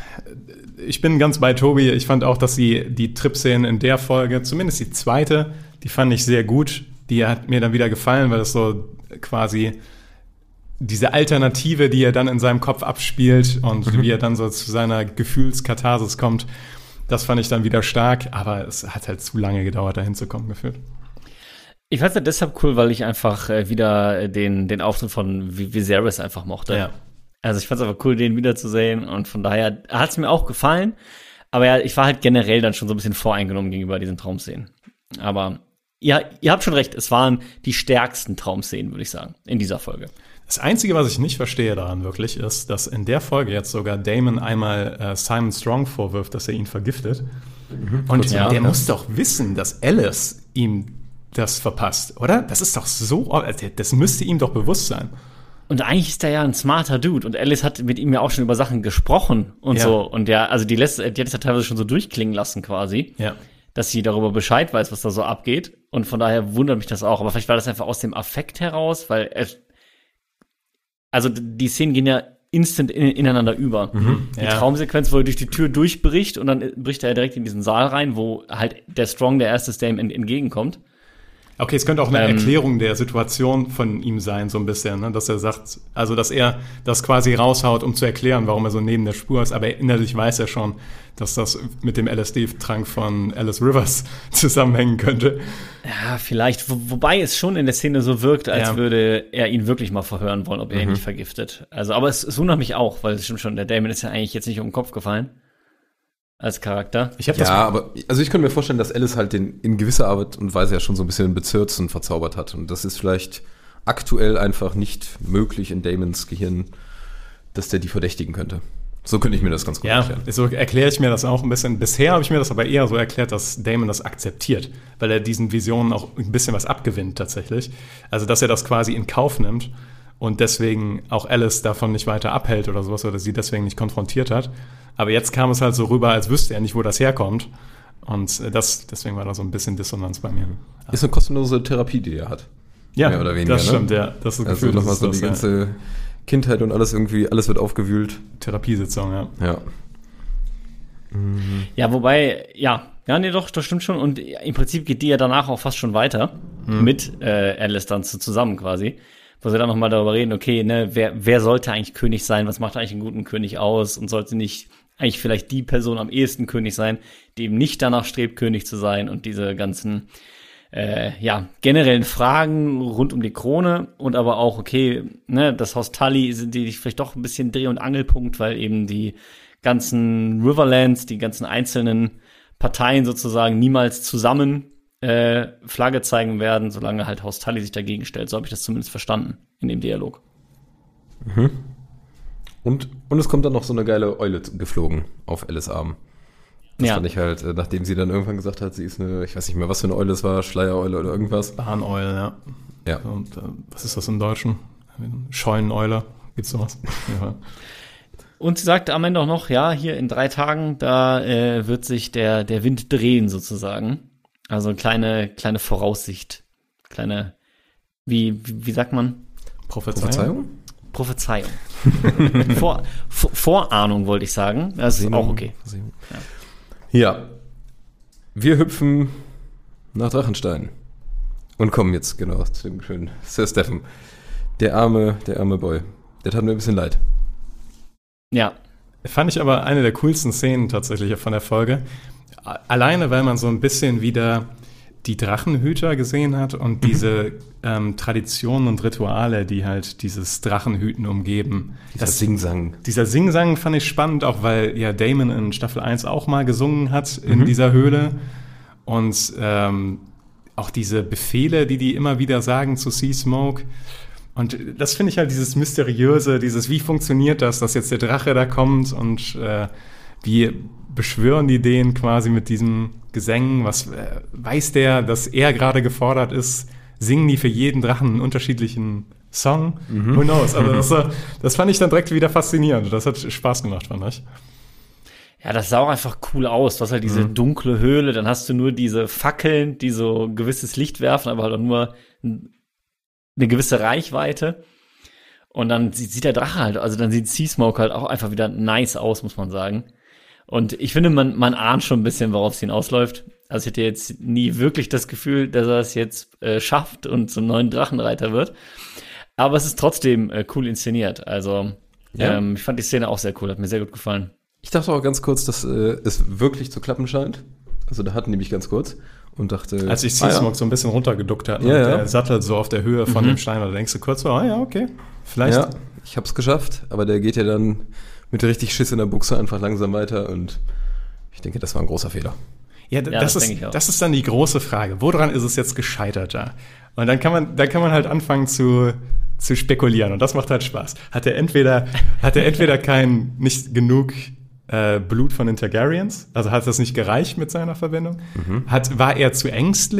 ich bin ganz bei Tobi. Ich fand auch, dass sie die Trip-Szenen in der Folge, zumindest die zweite, die fand ich sehr gut. Die hat mir dann wieder gefallen, weil das so quasi diese Alternative, die er dann in seinem Kopf abspielt und mhm. wie er dann so zu seiner Gefühlskatharsis kommt, das fand ich dann wieder stark. Aber es hat halt zu lange gedauert, da hinzukommen, gefühlt. Ich fand es deshalb cool, weil ich einfach äh, wieder den, den Auftritt von Viserys einfach mochte. Ja. Also ich fand es einfach cool, den wiederzusehen und von daher hat es mir auch gefallen. Aber ja, ich war halt generell dann schon so ein bisschen voreingenommen gegenüber diesen Traumszenen. Aber ja, ihr habt schon recht, es waren die stärksten Traumszenen, würde ich sagen, in dieser Folge. Das Einzige, was ich nicht verstehe daran wirklich, ist, dass in der Folge jetzt sogar Daemon einmal äh, Simon Strong vorwirft, dass er ihn vergiftet. Mhm. Und ja, der ja. muss doch wissen, dass Alice ihm das verpasst, oder? Das ist doch so, das müsste ihm doch bewusst sein. Und eigentlich ist er ja ein smarter Dude und Alice hat mit ihm ja auch schon über Sachen gesprochen und ja. so. Und ja, also die, lässt, die hat es ja teilweise schon so durchklingen lassen quasi, ja. dass sie darüber Bescheid weiß, was da so abgeht. Und von daher wundert mich das auch. Aber vielleicht war das einfach aus dem Affekt heraus, weil er, also die Szenen gehen ja instant in, ineinander über. Mhm, die ja. Traumsequenz, wo er durch die Tür durchbricht und dann bricht er direkt in diesen Saal rein, wo halt der Strong, der erste ist, der ihm entgegenkommt. Okay, es könnte auch eine ähm, Erklärung der Situation von ihm sein, so ein bisschen, ne? Dass er sagt, also dass er das quasi raushaut, um zu erklären, warum er so neben der Spur ist, aber innerlich weiß er schon, dass das mit dem L S D-Trank von Alice Rivers zusammenhängen könnte. Ja, vielleicht, Wo, wobei es schon in der Szene so wirkt, als ja. würde er ihn wirklich mal verhören wollen, ob er mhm. ihn nicht vergiftet. Also, aber es, es wundert mich auch, weil es stimmt schon, der Damon ist ja eigentlich jetzt nicht um den Kopf gefallen. Als Charakter. Ich hab ja, das aber also ich könnte mir vorstellen, dass Alice halt den in gewisser Art und Weise ja schon so ein bisschen bezirzt und verzaubert hat. Und das ist vielleicht aktuell einfach nicht möglich in Damons Gehirn, dass der die verdächtigen könnte. So könnte ich mir das ganz gut ja, erklären. So erkläre ich mir das auch ein bisschen. Bisher habe ich mir das aber eher so erklärt, dass Damon das akzeptiert, weil er diesen Visionen auch ein bisschen was abgewinnt tatsächlich. Also, dass er das quasi in Kauf nimmt und deswegen auch Alice davon nicht weiter abhält oder sowas oder sie deswegen nicht konfrontiert hat. Aber jetzt kam es halt so rüber, als wüsste er nicht, wo das herkommt. Und das, deswegen war da so ein bisschen Dissonanz bei mir. Ist eine kostenlose Therapie, die er hat. Ja, mehr oder weniger, das stimmt, ne? ja. Das ist also Gefühl, nochmal das so ist die das, ganze ja. Kindheit und alles irgendwie, alles wird aufgewühlt. Therapiesitzung, ja. Ja. Mhm. Ja, wobei, ja, ja, nee, doch, das stimmt schon. Und im Prinzip geht die ja danach auch fast schon weiter mhm. mit äh, Alice dann zu, zusammen quasi. Wo sie dann nochmal darüber reden, okay, ne, wer, wer sollte eigentlich König sein? Was macht eigentlich einen guten König aus? Und sollte nicht eigentlich vielleicht die Person am ehesten König sein, die eben nicht danach strebt, König zu sein und diese ganzen äh, ja, generellen Fragen rund um die Krone und aber auch, okay, ne, das Haus Tully sind die vielleicht doch ein bisschen Dreh- und Angelpunkt, weil eben die ganzen Riverlands, die ganzen einzelnen Parteien sozusagen niemals zusammen äh, Flagge zeigen werden, solange halt Haus Tully sich dagegen stellt. So habe ich das zumindest verstanden in dem Dialog. Mhm. Und, und es kommt dann noch so eine geile Eule geflogen auf Alice Arm. Das ja. fand ich halt, nachdem sie dann irgendwann gesagt hat, sie ist eine, ich weiß nicht mehr, was für eine Eule es war, Schleiereule oder irgendwas. Bahneule, ja. Ja. Und äh, was ist das im Deutschen? Scheuneneule, gibt's sowas? Ja. Und sie sagte am Ende auch noch, ja, hier in drei Tagen, da äh, wird sich der, der Wind drehen sozusagen. Also kleine, kleine Voraussicht. Kleine, wie, wie, wie sagt man? Prophezeiung? Prophezeiung. Vor, Vor, Vorahnung wollte ich sagen. Das ist auch okay. Ja. ja. Wir hüpfen nach Drachenstein. Und kommen jetzt genau zu dem schönen Sir Stephen. Der arme, der arme Boy. Der tat mir ein bisschen leid. Ja. Fand ich aber eine der coolsten Szenen tatsächlich von der Folge. Alleine, weil man so ein bisschen wieder die Drachenhüter gesehen hat und diese ähm, Traditionen und Rituale, die halt dieses Drachenhüten umgeben. Dieser das, Singsang. Dieser Singsang fand ich spannend, auch weil ja Damon in Staffel eins auch mal gesungen hat in mhm. dieser Höhle. Und ähm, auch diese Befehle, die die immer wieder sagen zu Seasmoke. Und das finde ich halt dieses Mysteriöse, dieses, wie funktioniert das, dass jetzt der Drache da kommt und äh, wie beschwören die den quasi mit diesem Gesängen, was äh, weiß der, dass er gerade gefordert ist, singen die für jeden Drachen einen unterschiedlichen Song? Mhm. Who knows? Aber das, das fand ich dann direkt wieder faszinierend. Das hat Spaß gemacht, fand ich. Ja, das sah auch einfach cool aus. Du hast halt diese mhm. dunkle Höhle, dann hast du nur diese Fackeln, die so gewisses Licht werfen, aber halt auch nur eine gewisse Reichweite. Und dann sieht der Drache halt, also dann sieht Seasmoke halt auch einfach wieder nice aus, muss man sagen. Und ich finde, man, man ahnt schon ein bisschen, worauf es hinausläuft. Also ich hatte jetzt nie wirklich das Gefühl, dass er es jetzt äh, schafft und zum neuen Drachenreiter wird. Aber es ist trotzdem äh, cool inszeniert. Also ja. ähm, ich fand die Szene auch sehr cool, hat mir sehr gut gefallen. Ich dachte auch ganz kurz, dass äh, es wirklich zu klappen scheint. Also da hatten die mich ganz kurz und dachte... Als ich Seasmoke ah, ja. so ein bisschen runtergeduckt hat ja, und ja. der Sattel so auf der Höhe von mhm. dem Stein war, da denkst du kurz so, ah ja, okay, vielleicht... Ja, ich hab's geschafft, aber der geht ja dann mit richtig Schiss in der Buchse einfach langsam weiter und ich denke, das war ein großer Fehler. Ja, d- ja das, das, ist, das ist dann die große Frage. Woran ist es jetzt gescheitert da? Und dann kann man, dann kann man halt anfangen zu, zu spekulieren und das macht halt Spaß. Hat er entweder, hat er entweder kein, nicht genug äh, Blut von den Targaryens, also hat das nicht gereicht mit seiner Verbindung? Mhm. Hat, war er zu ängstlich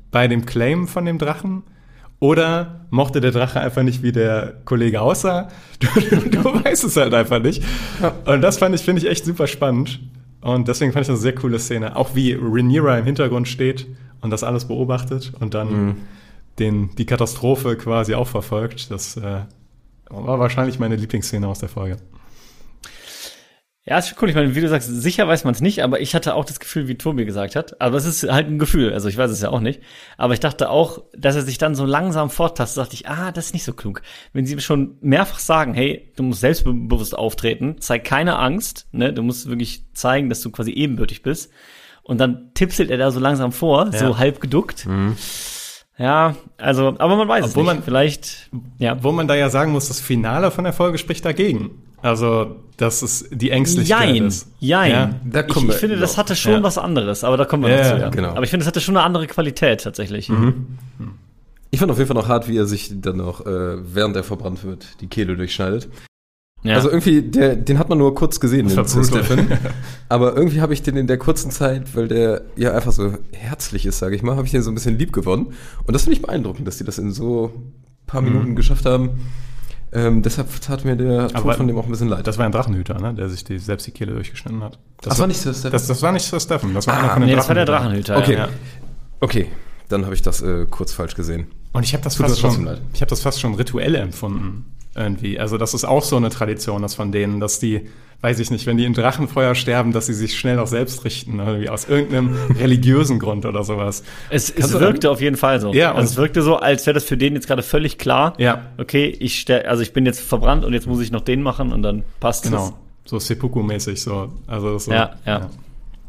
bei dem Claim von dem Drachen? Oder mochte der Drache einfach nicht, wie der Kollege aussah? Du, du, du weißt es halt einfach nicht. Ja. Und das fand ich, finde ich echt super spannend. Und deswegen fand ich das eine sehr coole Szene. Auch wie Rhaenyra im Hintergrund steht und das alles beobachtet und dann mhm. den, die Katastrophe quasi auch verfolgt. Das äh, war wahrscheinlich meine Lieblingsszene aus der Folge. Ja, ist schon cool. Ich meine, wie du sagst, sicher weiß man es nicht, aber ich hatte auch das Gefühl, wie Tobi gesagt hat. Aber es ist halt ein Gefühl, also ich weiß es ja auch nicht. Aber ich dachte auch, dass er sich dann so langsam vortastet, dachte ich, ah, das ist nicht so klug. Wenn sie schon mehrfach sagen, hey, du musst selbstbewusst auftreten, zeig keine Angst, ne, du musst wirklich zeigen, dass du quasi ebenbürtig bist. Und dann tipselt er da so langsam vor, ja. so halb geduckt. Mhm. Ja, also, aber man weiß Obwohl es nicht. Man, Vielleicht, ja. Wo man da ja sagen muss, das Finale von der Folge spricht dagegen. Also, dass es die Ängstlichkeit Jein, ist. Jein. Ja, da ich, ich finde, das hatte schon ja. was anderes, aber da kommen wir ja, noch zu. Ja. Genau. Aber ich finde, das hatte schon eine andere Qualität tatsächlich. Mhm. Ich fand auf jeden Fall noch hart, wie er sich dann noch, äh, während er verbrannt wird, die Kehle durchschneidet. Ja. Also irgendwie, der, den hat man nur kurz gesehen, den Stefan. Aber irgendwie habe ich den in der kurzen Zeit, weil der ja einfach so herzlich ist, sage ich mal, habe ich den so ein bisschen lieb gewonnen. Und das finde ich beeindruckend, dass die das in so paar Minuten mhm. geschafft haben. Ähm, deshalb tat mir der Tod Aber von dem auch ein bisschen leid. Das war ein Drachenhüter, ne? Der sich die, selbst die Kehle durchgeschnitten hat. Das, das war nicht Sir Stefan? Das, das war nicht Sir Stefan, das war ah, einer von den nee, das war der Drachenhüter. Okay, ja. okay, dann habe ich das äh, kurz falsch gesehen. Und ich habe das, fast schon, ich hab das fast schon rituell empfunden, irgendwie. Also das ist auch so eine Tradition, das von denen, dass die, weiß ich nicht, wenn die in Drachenfeuer sterben, dass sie sich schnell auch selbst richten, irgendwie aus irgendeinem religiösen Grund oder sowas. Es, es wirkte auf jeden Fall so. Ja, also es wirkte so, als wäre das für den jetzt gerade völlig klar. Ja. Okay, ich ster- also ich bin jetzt verbrannt und jetzt muss ich noch den machen und dann passt es. Genau, so Seppuku-mäßig so. Also so. Ja, ja. ja.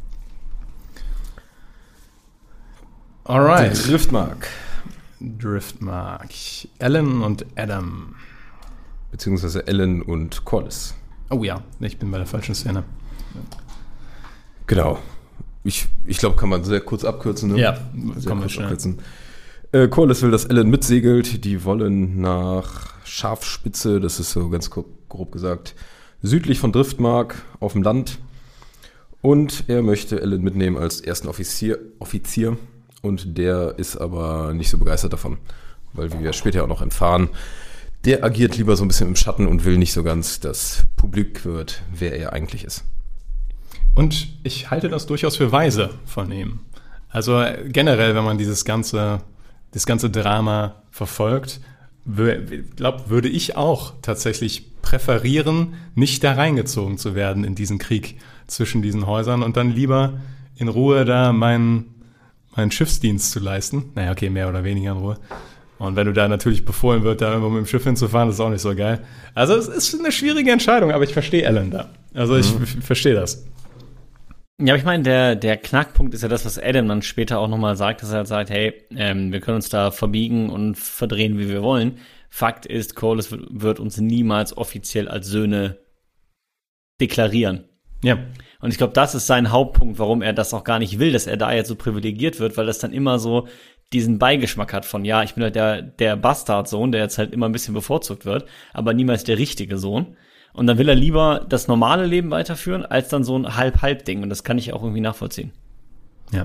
Alright. Driftmark. Driftmark. Ellen und Adam. Beziehungsweise Ellen und Corlys. Oh ja, ich bin bei der falschen Szene. Genau. Ich, ich glaube, kann man sehr kurz abkürzen. Ne? Ja, sehr kurz abkürzen. Äh, Corlys will, dass Ellen mitsegelt. Die wollen nach Schafspitze, das ist so ganz grob gesagt, südlich von Driftmark auf dem Land. Und er möchte Ellen mitnehmen als ersten Offizier. Offizier. Und der ist aber nicht so begeistert davon. Weil, wie wir später auch noch erfahren, der agiert lieber so ein bisschen im Schatten und will nicht so ganz, dass publik wird, wer er eigentlich ist. Und ich halte das durchaus für weise von ihm. Also generell, wenn man dieses ganze, das ganze Drama verfolgt, glaub, würde ich auch tatsächlich präferieren, nicht da reingezogen zu werden in diesen Krieg zwischen diesen Häusern und dann lieber in Ruhe da meinen, meinen Schiffsdienst zu leisten. Naja, okay, mehr oder weniger in Ruhe. Und wenn du da natürlich befohlen wird, da irgendwo mit dem Schiff hinzufahren, das ist auch nicht so geil. Also es ist eine schwierige Entscheidung, aber ich verstehe Ellen da. Also ich mhm. f- verstehe das. Ja, aber ich meine, der, der Knackpunkt ist ja das, was Adam dann später auch nochmal sagt, dass er halt sagt, hey, ähm, wir können uns da verbiegen und verdrehen, wie wir wollen. Fakt ist, Corlys wird, wird uns niemals offiziell als Söhne deklarieren. Ja. Und ich glaube, das ist sein Hauptpunkt, warum er das auch gar nicht will, dass er da jetzt so privilegiert wird, weil das dann immer so diesen Beigeschmack hat von, ja, ich bin halt der, der Bastardsohn, der jetzt halt immer ein bisschen bevorzugt wird, aber niemals der richtige Sohn. Und dann will er lieber das normale Leben weiterführen, als dann so ein Halb-Halb-Ding. Und das kann ich auch irgendwie nachvollziehen. Ja.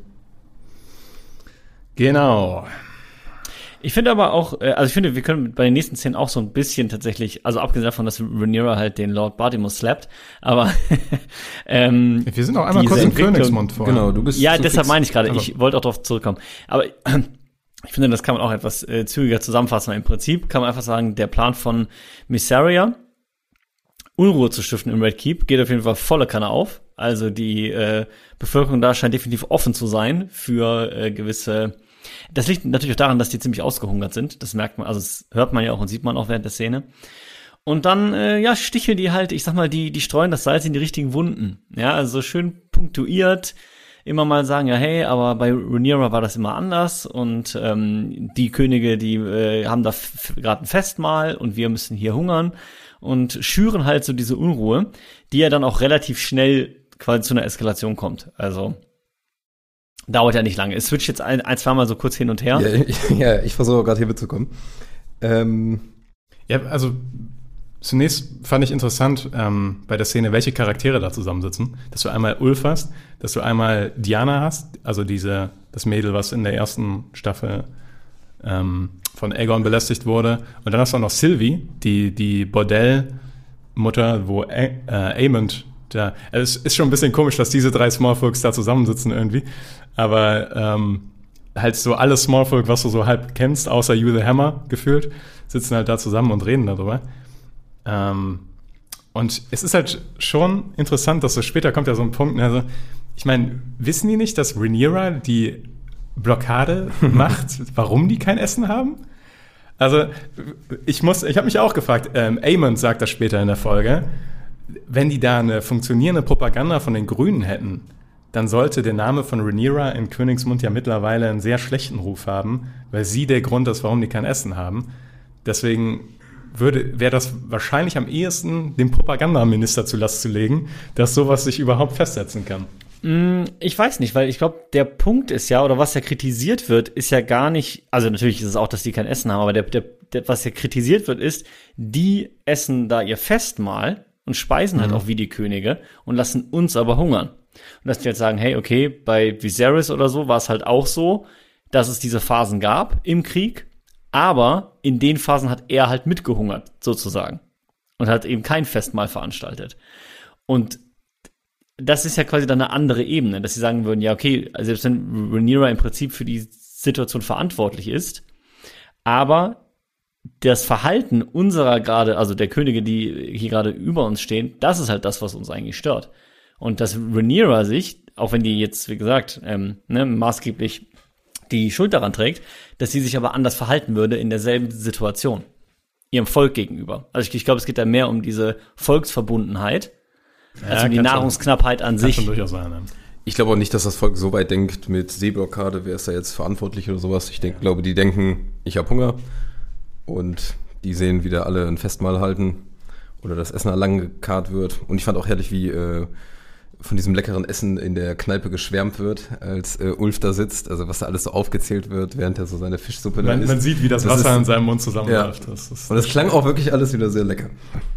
Genau. Ich finde aber auch, also ich finde, wir können bei den nächsten Szenen auch so ein bisschen tatsächlich, also abgesehen davon, dass Rhaenyra halt den Lord Bartimos slappt, aber ähm, wir sind auch einmal kurz im Königsmund vor. Genau, du bist ja, so deshalb fix. meine ich gerade, Also. ich wollte auch darauf zurückkommen. Aber ich finde, das kann man auch etwas äh, zügiger zusammenfassen. Im Prinzip kann man einfach sagen, der Plan von Mysaria, Unruhe zu stiften im Red Keep, geht auf jeden Fall volle Kanne auf. Also die äh, Bevölkerung da scheint definitiv offen zu sein für äh, gewisse. Das liegt natürlich auch daran, dass die ziemlich ausgehungert sind. Das merkt man, also das hört man ja auch und sieht man auch während der Szene. Und dann, äh, ja, sticheln die halt, ich sag mal, die die streuen das Salz in die richtigen Wunden. Ja, also schön punktuiert. Immer mal sagen, ja, hey, aber bei Rhaenyra war das immer anders und ähm, die Könige, die äh, haben da f- gerade ein Festmahl und wir müssen hier hungern und schüren halt so diese Unruhe, die ja dann auch relativ schnell quasi zu einer Eskalation kommt. Also dauert ja nicht lange. Es switcht jetzt ein, ein zwei Mal so kurz hin und her. Ja, ich, ja, ich versuche gerade hier mitzukommen. Ähm, Ja, also zunächst fand ich interessant ähm, bei der Szene, welche Charaktere da zusammensitzen. Dass du einmal Ulf hast, dass du einmal Diana hast, also diese das Mädel, was in der ersten Staffel ähm, von Aegon belästigt wurde. Und dann hast du auch noch Sylvie, die, die Bordellmutter, wo A- äh, Aemond da... Also es ist schon ein bisschen komisch, dass diese drei Smallfolks da zusammensitzen irgendwie. Aber ähm, halt so alle Smallfolk, was du so halb kennst, außer You the Hammer gefühlt, sitzen halt da zusammen und reden darüber. Ähm, und es ist halt schon interessant, dass so später kommt ja so ein Punkt, also ich meine, wissen die nicht, dass Rhaenyra die Blockade macht, warum die kein Essen haben? Also ich muss, ich habe mich auch gefragt, ähm, Aemond sagt das später in der Folge, wenn die da eine funktionierende Propaganda von den Grünen hätten, dann sollte der Name von Rhaenyra in Königsmund ja mittlerweile einen sehr schlechten Ruf haben, weil sie der Grund ist, warum die kein Essen haben. Deswegen würde, wäre das wahrscheinlich am ehesten dem Propagandaminister zu Last zu legen, dass sowas sich überhaupt festsetzen kann. Ich weiß nicht, weil ich glaube, der Punkt ist ja, oder was ja kritisiert wird, ist ja gar nicht, also natürlich ist es auch, dass die kein Essen haben, aber der, der, der was ja kritisiert wird, ist, die essen da ihr Festmahl und speisen mhm. halt auch wie die Könige und lassen uns aber hungern. Und dass die jetzt sagen, hey, okay, bei Viserys oder so war es halt auch so, dass es diese Phasen gab im Krieg, aber in den Phasen hat er halt mitgehungert, sozusagen. Und hat eben kein Festmahl veranstaltet. Und das ist ja quasi dann eine andere Ebene, dass sie sagen würden, ja, okay, selbst wenn Rhaenyra im Prinzip für die Situation verantwortlich ist, aber das Verhalten unserer gerade, also der Könige, die hier gerade über uns stehen, das ist halt das, was uns eigentlich stört. Und dass Rhaenyra sich, auch wenn die jetzt, wie gesagt, ähm, ne, maßgeblich die Schuld daran trägt, dass sie sich aber anders verhalten würde in derselben Situation, ihrem Volk gegenüber. Also ich, ich glaube, es geht da mehr um diese Volksverbundenheit, ja, als um die Nahrungsknappheit an kann sich. Schon durchaus sein, ja. Ich glaube auch nicht, dass das Volk so weit denkt mit Seeblockade, wer ist da jetzt verantwortlich oder sowas. Ich denk, ja. glaube, die denken, ich habe Hunger und die sehen, wie da alle ein Festmahl halten oder das Essen lang gekarrt wird. Und ich fand auch herrlich, wie äh, von diesem leckeren Essen in der Kneipe geschwärmt wird, als äh, Ulf da sitzt, also was da alles so aufgezählt wird, während er so seine Fischsuppe da man, isst. Man sieht, wie das, das Wasser ist, in seinem Mund zusammenläuft. Ja. Das ist und es klang auch wirklich alles wieder sehr lecker.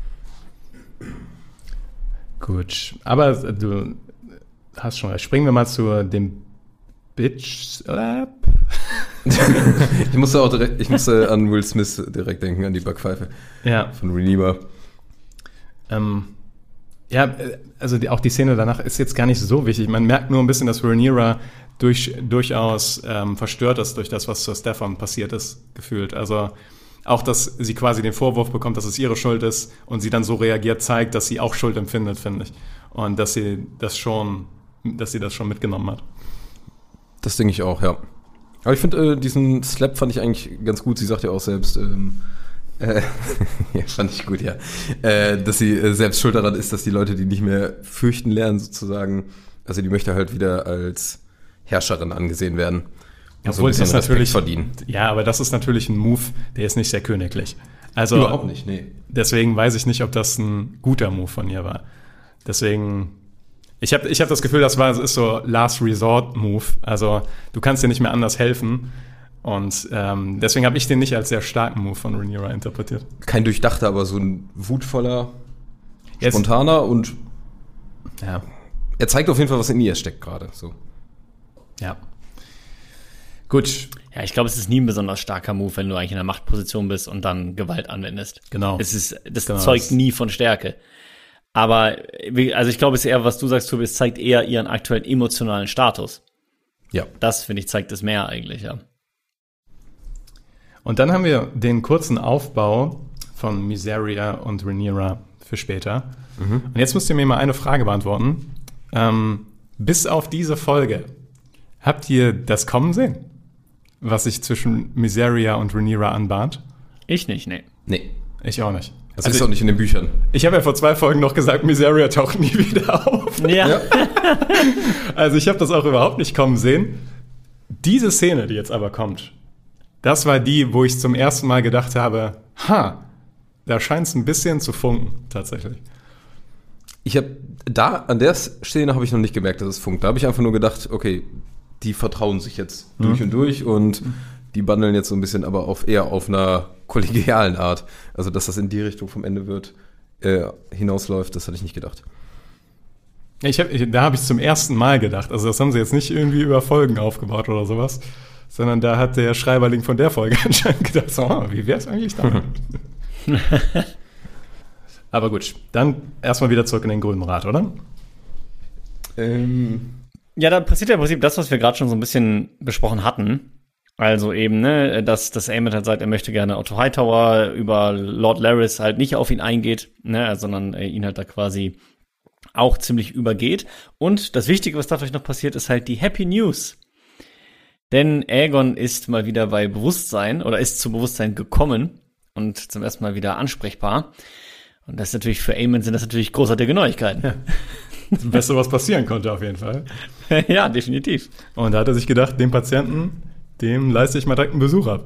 Gut, aber du hast schon recht. Springen wir mal zu dem Bitch Slap. ich musste auch direkt, ich musste an Will Smith direkt denken, an die Backpfeife. Ja. Von Rhaenyra. Ähm, ja, also die, auch die Szene danach ist jetzt gar nicht so wichtig. Man merkt nur ein bisschen, dass Rhaenyra durch, durchaus ähm, verstört ist durch das, was zu Stefan passiert ist, gefühlt. Also auch, dass sie quasi den Vorwurf bekommt, dass es ihre Schuld ist und sie dann so reagiert, zeigt, dass sie auch Schuld empfindet, finde ich. Und dass sie das schon, dass sie das schon mitgenommen hat. Das denke ich auch, ja. Aber ich finde, äh, diesen Slap fand ich eigentlich ganz gut. Sie sagt ja auch selbst, ähm, äh, ja, fand ich gut, ja, äh, dass sie äh, selbst schuld daran ist, dass die Leute die nicht mehr fürchten lernen, sozusagen. Also die möchte halt wieder als Herrscherin angesehen werden. Obwohl es ist natürlich verdienen. Ja, aber das ist natürlich ein Move, der ist nicht sehr königlich. Also überhaupt nicht, nee. Deswegen weiß ich nicht, ob das ein guter Move von ihr war. Deswegen, ich habe ich hab das Gefühl, das war, das ist so Last Resort Move. Also du kannst dir nicht mehr anders helfen. Und ähm, deswegen habe ich den nicht als sehr starken Move von Rhaenyra interpretiert. Kein durchdachter, aber so ein wutvoller, Jetzt, spontaner und ja. Er zeigt auf jeden Fall, was in ihr steckt gerade. So. Ja. Gut. Ja, ich glaube, es ist nie ein besonders starker Move, wenn du eigentlich in einer Machtposition bist und dann Gewalt anwendest. Genau. Es ist, das genau. zeugt nie von Stärke. Aber, also ich glaube, es ist eher, was du sagst, Tobi, es zeigt eher ihren aktuellen emotionalen Status. Ja. Das, finde ich, zeigt es mehr eigentlich, ja. Und dann haben wir den kurzen Aufbau von Mysaria und Rhaenyra für später. Mhm. Und jetzt müsst ihr mir mal eine Frage beantworten. Ähm, bis auf diese Folge, habt ihr das kommen sehen, was sich zwischen Mysaria und Rhaenyra anbahnt? Ich nicht, nee. Nee. Ich auch nicht. Das also ist auch nicht in den Büchern. Ich habe ja vor zwei Folgen noch gesagt, Mysaria taucht nie wieder auf. Ja. ja. Also ich habe das auch überhaupt nicht kommen sehen. Diese Szene, die jetzt aber kommt, das war die, wo ich zum ersten Mal gedacht habe, ha, da scheint es ein bisschen zu funken, tatsächlich. Ich habe da, an der Szene habe ich noch nicht gemerkt, dass es funkt. Da habe ich einfach nur gedacht, okay, die vertrauen sich jetzt mhm. durch und durch und mhm. die bandeln jetzt so ein bisschen, aber auf eher auf einer kollegialen Art. Also, dass das in die Richtung vom Ende wird, äh, hinausläuft, das hatte ich nicht gedacht. Ich hab, ich, da habe ich zum ersten Mal gedacht. Also das haben sie jetzt nicht irgendwie über Folgen aufgebaut oder sowas, sondern da hat der Schreiberling von der Folge anscheinend gedacht, so, oh, wie wäre es eigentlich damit? Aber gut, dann erstmal wieder zurück in den Grünen Rat, oder? Ähm... Ja, da passiert ja im Prinzip das, was wir gerade schon so ein bisschen besprochen hatten. Also eben, ne, dass, dass Aemond halt sagt, er möchte gerne Otto Hightower, über Lord Larys halt nicht auf ihn eingeht, ne, sondern äh, ihn halt da quasi auch ziemlich übergeht. Und das Wichtige, was dadurch noch passiert, ist halt die Happy News. Denn Aegon ist mal wieder bei Bewusstsein oder ist zu Bewusstsein gekommen und zum ersten Mal wieder ansprechbar. Und das ist natürlich für Aemond sind das natürlich großartige Neuigkeiten. Ja. Das Beste, was passieren konnte, auf jeden Fall. Ja, definitiv. Und da hat er sich gedacht, dem Patienten, dem leiste ich mal direkt einen Besuch ab.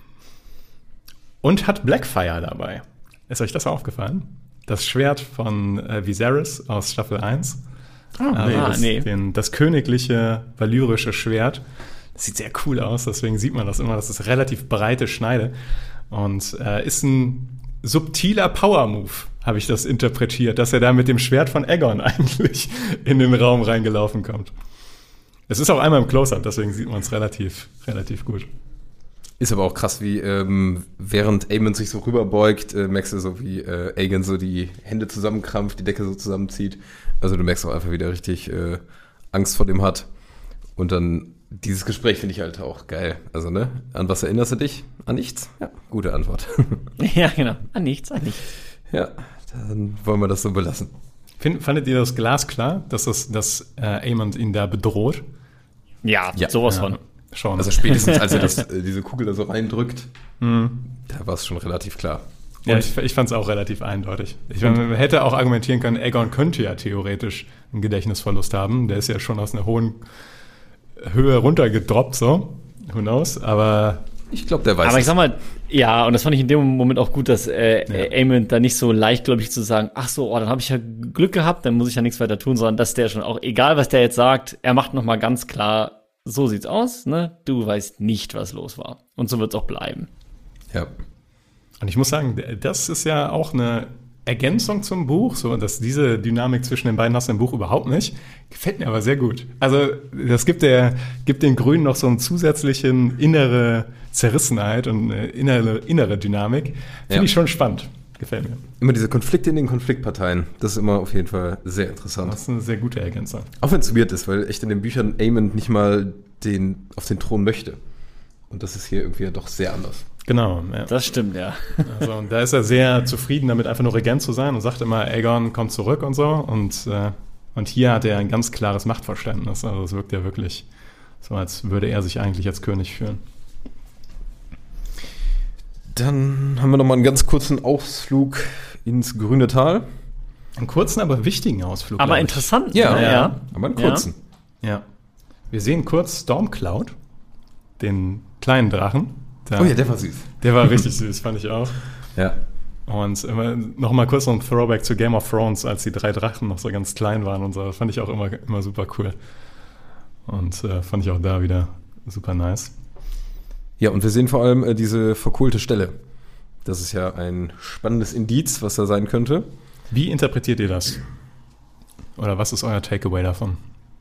Und hat Blackfire dabei. Ist euch das aufgefallen? Das Schwert von äh, Viserys aus Staffel eins. Oh, also nee. das, nee. Den, das königliche valyrische Schwert. Das sieht sehr cool aus, deswegen sieht man das immer. Das ist relativ breite Schneide. Und äh, ist ein subtiler Power-Move, habe ich das interpretiert, dass er da mit dem Schwert von Aegon eigentlich in den Raum reingelaufen kommt. Es ist auch einmal im Close-Up, deswegen sieht man es relativ, relativ gut. Ist aber auch krass, wie ähm, während Aemond sich so rüberbeugt, äh, merkst du so, wie äh, Aegon so die Hände zusammenkrampft, die Decke so zusammenzieht. Also du merkst auch einfach, wie der richtig äh, Angst vor dem hat. Und dann dieses Gespräch finde ich halt auch geil. Also, ne? An was erinnerst du dich? An nichts? Ja, gute Antwort. Ja, genau. An nichts, an nichts. Ja, dann wollen wir das so belassen. Find, fandet ihr das glasklar, dass, das, dass äh, Aemond ihn da bedroht? Ja, Ja. sowas Ja, von. schon. Also spätestens, als er das, äh, diese Kugel da so reindrückt, Mhm. da war es schon relativ klar. Ja, ich, ich fand es auch relativ eindeutig. Ich meine, man hätte auch argumentieren können, Aegon könnte ja theoretisch einen Gedächtnisverlust haben. Der ist ja schon aus einer hohen Höhe runtergedroppt, so. Who knows? Aber Ich glaube, der weiß Aber ich es. sag mal, ja, und das fand ich in dem Moment auch gut, dass äh, Ja. Aemond da nicht so leichtgläubig zu sagen, ach so, oh, dann habe ich ja Glück gehabt, dann muss ich ja nichts weiter tun, sondern dass der schon auch, egal was der jetzt sagt, er macht nochmal ganz klar, so sieht's aus, ne? Du weißt nicht, was los war. Und so wird's auch bleiben. Ja. Und ich muss sagen, das ist ja auch eine Ergänzung zum Buch, so dass diese Dynamik zwischen den beiden hast du im Buch überhaupt nicht. Gefällt mir aber sehr gut. Also das gibt der gibt den Grünen noch so einen zusätzlichen innere Zerrissenheit und eine innere innere Dynamik. Finde Ja. ich schon spannend. Gefällt mir. Immer diese Konflikte in den Konfliktparteien, das ist immer auf jeden Fall sehr interessant. Das ist eine sehr gute Ergänzung. Auch wenn es weird ist, weil echt in den Büchern Aemond nicht mal den, auf den Thron möchte. Und das ist hier irgendwie ja doch sehr anders. Genau. Ja. Das stimmt, ja. Also und da ist er sehr zufrieden damit, einfach nur Regent zu sein und sagt immer, Aegon kommt zurück und so. Und, äh, und hier hat er ein ganz klares Machtverständnis. Also es wirkt ja wirklich so, als würde er sich eigentlich als König führen. Dann haben wir noch mal einen ganz kurzen Ausflug ins grüne Tal. Einen kurzen, aber wichtigen Ausflug. Aber glaub ich. interessant. Ja, ne? ja. aber einen Ja. kurzen. Ja. Wir sehen kurz Stormcloud, den kleinen Drachen. Der, Oh ja, der war süß. der war richtig süß, fand ich auch. Ja. Und immer, noch mal kurz so ein Throwback zu Game of Thrones, als die drei Drachen noch so ganz klein waren und so. Das fand ich auch immer, immer super cool. Und äh, fand ich auch da wieder super nice. Ja, und wir sehen vor allem äh, diese verkohlte Stelle. Das ist ja ein spannendes Indiz, was da sein könnte. Wie interpretiert ihr das? Oder was ist euer Takeaway davon?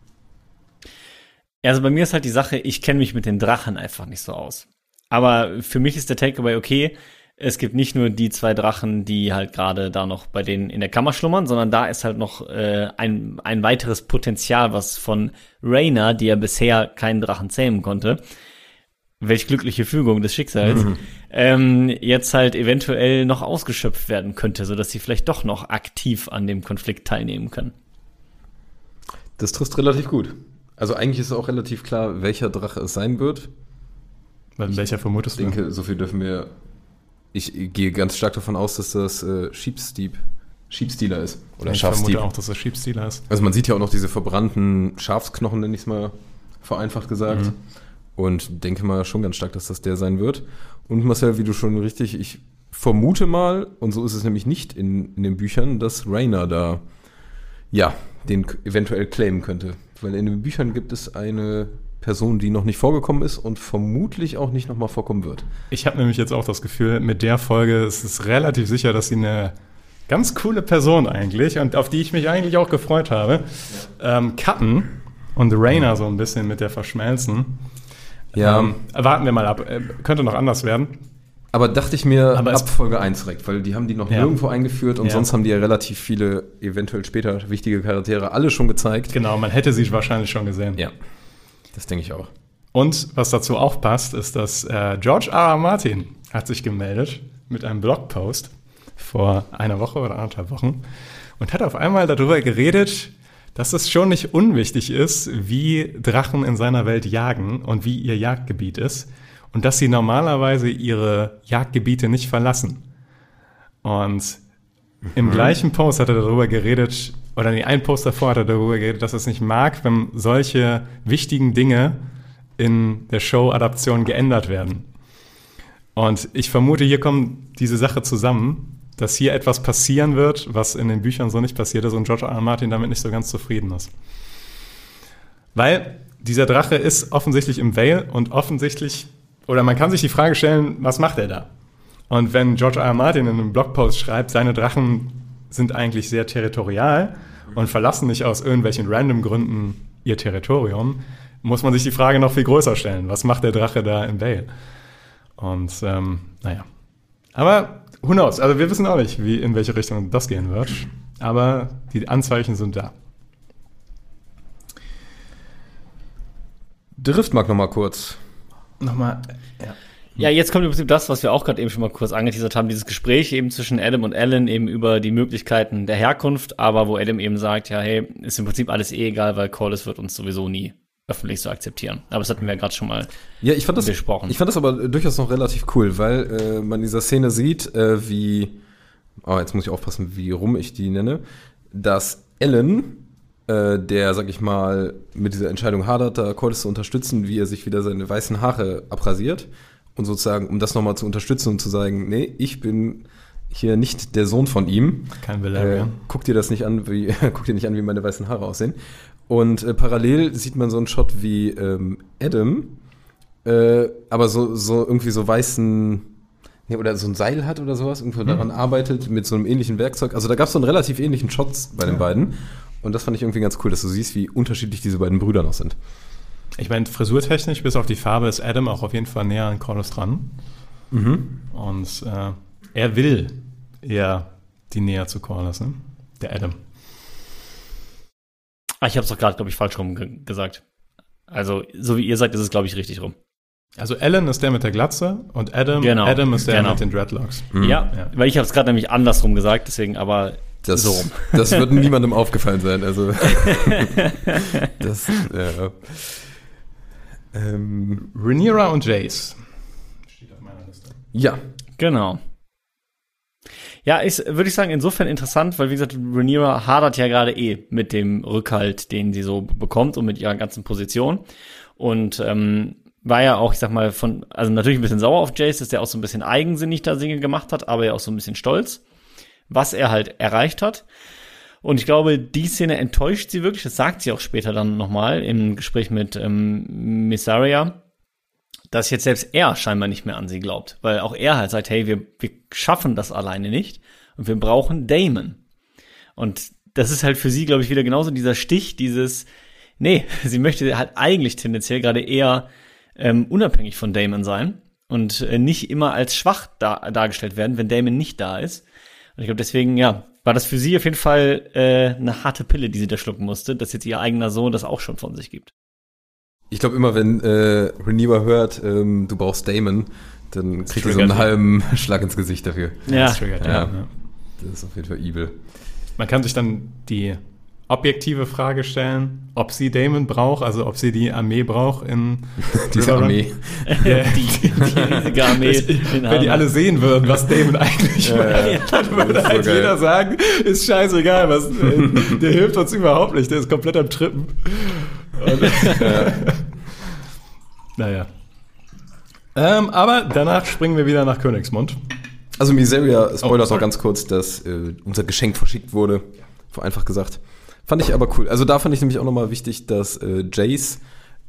Also bei mir ist halt die Sache, ich kenne mich mit den Drachen einfach nicht so aus. Aber für mich ist der Takeaway okay, es gibt nicht nur die zwei Drachen, die halt gerade da noch bei denen in der Kammer schlummern, sondern da ist halt noch äh, ein, ein weiteres Potenzial, was von Rhaena, die ja bisher keinen Drachen zähmen konnte, welch glückliche Fügung des Schicksals, mhm. ähm, jetzt halt eventuell noch ausgeschöpft werden könnte, sodass sie vielleicht doch noch aktiv an dem Konflikt teilnehmen können. Das trifft relativ gut. Also eigentlich ist auch relativ klar, welcher Drache es sein wird. Weil, welcher vermutest Ich du? denke, so viel dürfen wir. Ich gehe ganz stark davon aus, dass das äh, Sheepsteep, Sheepstealer ist. Oder Ich Schafsteep. vermute auch, dass das Sheepstealer ist. Also man sieht ja auch noch diese verbrannten Schafsknochen, nenne ich es mal vereinfacht gesagt. Mhm. Und denke mal schon ganz stark, dass das der sein wird. Und Marcel, wie du schon richtig, ich vermute mal, und so ist es nämlich nicht in, in den Büchern, dass Rhaena da, ja, den k- eventuell claimen könnte. Weil in den Büchern gibt es eine Person, die noch nicht vorgekommen ist und vermutlich auch nicht nochmal vorkommen wird. Ich habe nämlich jetzt auch das Gefühl, mit der Folge ist es relativ sicher, dass sie eine ganz coole Person eigentlich, und auf die ich mich eigentlich auch gefreut habe, ja. ähm, cutten und Raina so ein bisschen mit der verschmelzen. Ja. Ähm, warten wir mal ab. Äh, könnte noch anders werden. Aber dachte ich mir Aber ab Folge eins direkt, weil die haben die noch ja. nirgendwo eingeführt und ja. sonst haben die ja relativ viele, eventuell später wichtige Charaktere alle schon gezeigt. Genau, man hätte sie wahrscheinlich schon gesehen. Ja, das denke ich auch. Und was dazu auch passt, ist, dass äh, George R. R. Martin hat sich gemeldet mit einem Blogpost vor einer Woche oder anderthalb Wochen und hat auf einmal darüber geredet, dass es schon nicht unwichtig ist, wie Drachen in seiner Welt jagen und wie ihr Jagdgebiet ist und dass sie normalerweise ihre Jagdgebiete nicht verlassen. Und mhm. im gleichen Post hat er darüber geredet, oder nee, ein Post davor hat er darüber geredet, dass er es nicht mag, wenn solche wichtigen Dinge in der Show-Adaption geändert werden. Und ich vermute, hier kommt diese Sache zusammen, dass hier etwas passieren wird, was in den Büchern so nicht passiert ist und George R. R. Martin damit nicht so ganz zufrieden ist. Weil dieser Drache ist offensichtlich im Vale und offensichtlich, oder man kann sich die Frage stellen, was macht er da? Und wenn George R. R. Martin in einem Blogpost schreibt, seine Drachen sind eigentlich sehr territorial und verlassen nicht aus irgendwelchen random Gründen ihr Territorium, muss man sich die Frage noch viel größer stellen. Was macht der Drache da im Vale? Und ähm, naja. Aber who knows? Also wir wissen auch nicht, wie, in welche Richtung das gehen wird. Aber die Anzeichen sind da. Driftmark nochmal kurz. Nochmal, ja. Ja, jetzt kommt im Prinzip das, was wir auch gerade eben schon mal kurz angeteasert haben, dieses Gespräch eben zwischen Adam und Alan eben über die Möglichkeiten der Herkunft, aber wo Adam eben sagt, ja, hey, ist im Prinzip alles eh egal, weil Corlys wird uns sowieso nie öffentlich so akzeptieren. Aber das hatten wir ja gerade schon mal ja, ich fand das, besprochen. Ich fand das aber durchaus noch relativ cool, weil äh, man in dieser Szene sieht, äh, wie, oh, jetzt muss ich aufpassen, wie rum ich die nenne, dass Alan, äh, der, sag ich mal, mit dieser Entscheidung hadert, da Corlys zu unterstützen, wie er sich wieder seine weißen Haare abrasiert und sozusagen, um das nochmal zu unterstützen und zu sagen, nee, ich bin hier nicht der Sohn von ihm. Kein Valerian. Äh, guck dir das nicht an, wie, guck dir nicht an, wie meine weißen Haare aussehen. Und äh, parallel sieht man so einen Shot wie ähm, Adam, äh, aber so, so irgendwie so weißen, nee, oder so ein Seil hat oder sowas, irgendwo mhm. daran arbeitet mit so einem ähnlichen Werkzeug. Also da gab es so einen relativ ähnlichen Shots bei den ja. beiden. Und das fand ich irgendwie ganz cool, dass du siehst, wie unterschiedlich diese beiden Brüder noch sind. Ich meine, frisurtechnisch, bis auf die Farbe, ist Adam auch auf jeden Fall näher an Corlys dran. Mhm. Und äh, er will eher die Nähe zu Corlys, ne? Der Adam. Ah, ich habe es doch gerade, glaube ich, falsch rum ge- gesagt. Also, so wie ihr sagt, ist es, glaube ich, richtig rum. Also Alan ist der mit der Glatze und Adam, genau. Adam ist der genau. mit den Dreadlocks. Mhm. Ja, ja, weil ich habe es gerade nämlich andersrum gesagt, deswegen aber das, so rum. Das wird niemandem aufgefallen sein. Also das, ja. Ähm, Rhaenyra und Jace. Steht auf meiner Liste. Ja. Genau. Ja, ist, würde ich sagen, insofern interessant, weil, wie gesagt, Rhaenyra hadert ja gerade eh mit dem Rückhalt, den sie so bekommt und mit ihrer ganzen Position. Und ähm, war ja auch, ich sag mal, von, also natürlich ein bisschen sauer auf Jace, dass der auch so ein bisschen eigensinnig da Dinge gemacht hat, aber ja auch so ein bisschen stolz, was er halt erreicht hat. Und ich glaube, die Szene enttäuscht sie wirklich, das sagt sie auch später dann nochmal im Gespräch mit ähm, Mysaria, dass jetzt selbst er scheinbar nicht mehr an sie glaubt, weil auch er halt sagt, hey, wir, wir schaffen das alleine nicht und wir brauchen Daemon. Und das ist halt für sie, glaube ich, wieder genauso dieser Stich, dieses, nee, sie möchte halt eigentlich tendenziell gerade eher ähm, unabhängig von Daemon sein und äh, nicht immer als schwach da, dargestellt werden, wenn Daemon nicht da ist. Und ich glaube, deswegen, ja, war das für sie auf jeden Fall äh, eine harte Pille, die sie da schlucken musste, dass jetzt ihr eigener Sohn das auch schon von sich gibt. Ich glaube immer, wenn äh, Rhaenyra hört, ähm, du brauchst Daemon, dann kriegt er so einen halben Schlag ins Gesicht dafür. Ja. Das triggert, ja. Ja. ja. Das ist auf jeden Fall evil. Man kann sich dann die objektive Frage stellen, ob sie Daemon braucht, also ob sie die Armee braucht in Diese Riverrun. Armee. Ja, die, die riesige Armee. Ich, wenn die alle sehen würden, was Damon eigentlich Ja, macht, ja. dann würde Das ist so halt geil. jeder sagen, ist scheißegal, was, äh, der hilft uns überhaupt nicht, der ist komplett am Trippen. Und, Ja. naja. Ähm, aber danach springen wir wieder nach Königsmund. Also Mysaria, Spoiler Oh, noch sorry. ganz kurz, dass äh, unser Geschenk verschickt wurde, vereinfacht gesagt. Fand ich aber cool. Also da fand ich nämlich auch nochmal wichtig, dass äh, Jace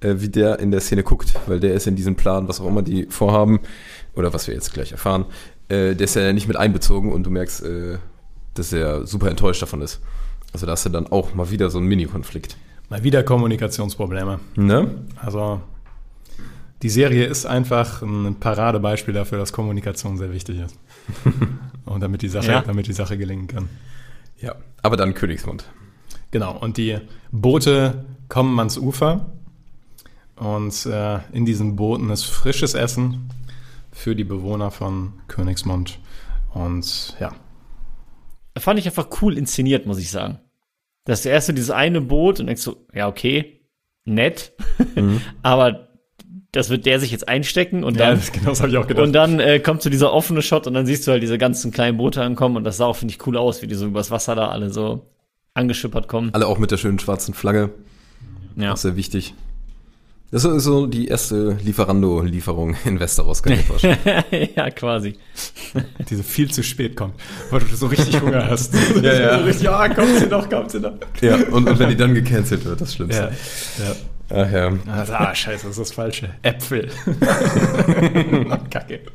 äh, wie der in der Szene guckt, weil der ist in diesem Plan, was auch immer die vorhaben, oder was wir jetzt gleich erfahren, äh, der ist ja nicht mit einbezogen und du merkst, äh, dass er super enttäuscht davon ist. Also da hast du dann auch mal wieder so einen Mini-Konflikt. Mal wieder Kommunikationsprobleme. Ne? Also die Serie ist einfach ein Paradebeispiel dafür, dass Kommunikation sehr wichtig ist. Und damit die Sache, Ja. damit die Sache gelingen kann. Ja, aber dann Königsmund. Genau, und die Boote kommen ans Ufer und äh, in diesen Booten ist frisches Essen für die Bewohner von Königsmund. Und ja, Fand ich einfach cool inszeniert, muss ich sagen. Das ist erst so dieses eine Boot und denkst so, ja, okay, nett, Mhm. aber das wird der sich jetzt einstecken und ja dann, das, genau das habe ich auch gedacht. und dann äh, kommt so dieser offene Shot und dann siehst du halt diese ganzen kleinen Boote ankommen und das sah auch, finde ich, cool aus, wie die so übers Wasser da alle so angeschippert kommen. Alle auch mit der schönen schwarzen Flagge. Ja. Auch sehr wichtig. Das ist so die erste Lieferando-Lieferung in Westeros, kann ich mir vorstellen. Ja, quasi. Diese viel zu spät kommt, weil du so richtig Hunger hast. Ja, ja. So richtig, ja, kommt sie noch, kommt sie noch. Ja, und, und wenn die dann gecancelt wird, das Schlimmste. Ja, ja. Ach ja. Also, ah, scheiße, das ist das Falsche. Äpfel. Kacke.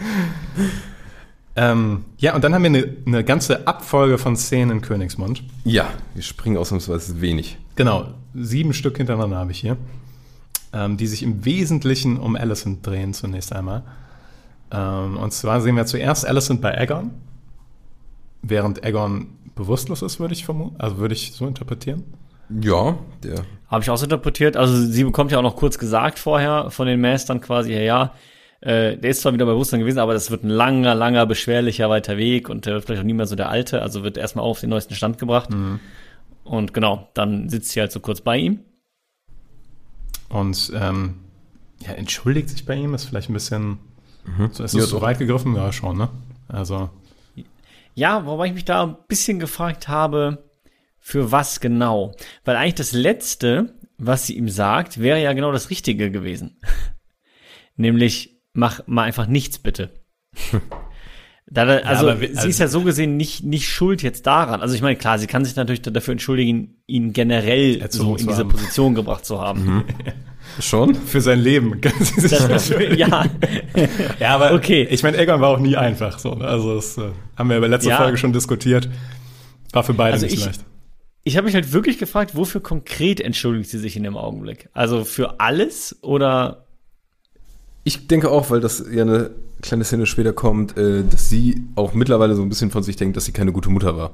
Ähm, ja, und dann haben wir eine, eine ganze Abfolge von Szenen in Königsmund. Ja, wir springen ausnahmsweise wenig. Genau, sieben Stück hintereinander habe ich hier, ähm, die sich im Wesentlichen um Alicent drehen zunächst einmal. Ähm, und zwar sehen wir zuerst Alicent bei Aegon, während Aegon bewusstlos ist, würde ich vermuten, also würde ich so interpretieren. Ja, der. Habe ich auch so interpretiert. Also sie bekommt ja auch noch kurz gesagt vorher von den Maestern quasi, ja, ja, äh, der ist zwar wieder bei Bewusstsein gewesen, aber das wird ein langer, langer, beschwerlicher, weiter Weg und der wird vielleicht auch nie mehr so der Alte, also wird erstmal auf den neuesten Stand gebracht. Mhm. Und genau, dann sitzt sie halt so kurz bei ihm. Und ähm, ja, entschuldigt sich bei ihm, ist vielleicht ein bisschen, Mhm. so ist Ja, es so doch. weit gegriffen? Ja, schon, ne? Also, Ja, wobei ich mich da ein bisschen gefragt habe, für was genau? Weil eigentlich das Letzte, was sie ihm sagt, wäre ja genau das Richtige gewesen. Nämlich, mach mal einfach nichts, bitte. Da, da, also, aber wir- sie also- ist ja so gesehen nicht, nicht schuld jetzt daran. Also ich meine, klar, sie kann sich natürlich dafür entschuldigen, ihn generell Erzogen so in zu diese haben. Position gebracht zu haben. Schon? für sein Leben. kann sie sich Das, ja, ja, aber okay. ich meine, Aegon war auch nie einfach. So, ne? Also das äh, haben wir über letzte Ja. Folge schon diskutiert. War für beide Also nicht ich- leicht. Ich habe mich halt wirklich gefragt, wofür konkret entschuldigt sie sich in dem Augenblick? Also für alles oder? Ich denke auch, weil das ja eine kleine Szene später kommt, äh, dass sie auch mittlerweile so ein bisschen von sich denkt, dass sie keine gute Mutter war.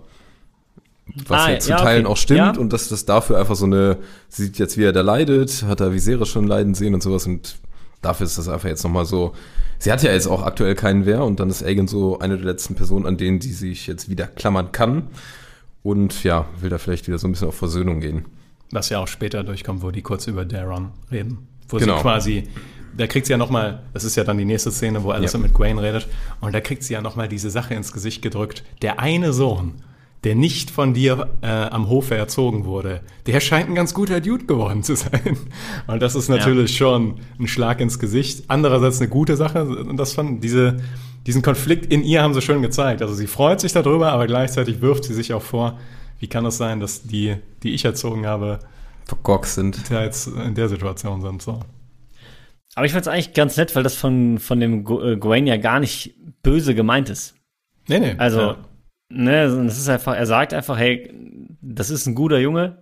Was Ah, ja zu ja, Teilen okay. auch stimmt Ja. und dass das dafür einfach so eine, sie sieht jetzt, wie er da leidet, hat er Viserys schon leiden sehen und sowas und dafür ist das einfach jetzt nochmal so, sie hat ja jetzt auch aktuell keinen Wehr und dann ist Aegon so eine der letzten Personen, an denen sie sich jetzt wieder klammern kann und ja, will da vielleicht wieder so ein bisschen auf Versöhnung gehen. Was ja auch später durchkommt, wo die kurz über Daron reden. Wo Genau. sie quasi, da kriegt sie ja nochmal, das ist ja dann die nächste Szene, wo Alicent Ja. mit Gwaine redet, und da kriegt sie ja nochmal diese Sache ins Gesicht gedrückt. Der eine Sohn, der nicht von dir äh, am Hofe erzogen wurde, der scheint ein ganz guter Dude geworden zu sein. Und das ist natürlich schon ein Schlag ins Gesicht. Andererseits eine gute Sache. Und das fand diese, diesen Konflikt in ihr haben sie schön gezeigt. Also sie freut sich darüber, aber gleichzeitig wirft sie sich auch vor, wie kann es sein, dass die, die ich erzogen habe, Vergockt sind. ja jetzt in der Situation sind. So. Aber ich fand es eigentlich ganz nett, weil das von, von dem Gu- äh, Gwaine ja gar nicht böse gemeint ist. Nee, nee. Also, ja. ne, das ist einfach, er sagt einfach, hey, das ist ein guter Junge.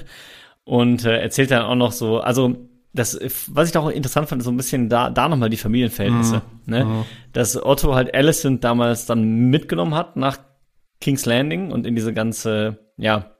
Und äh, erzählt dann auch noch so, also, das, was ich da auch interessant fand, ist so ein bisschen da, da nochmal die Familienverhältnisse. Mhm. Ne? Mhm. Dass Otto halt Alicent damals dann mitgenommen hat nach King's Landing und in diese ganze, ja,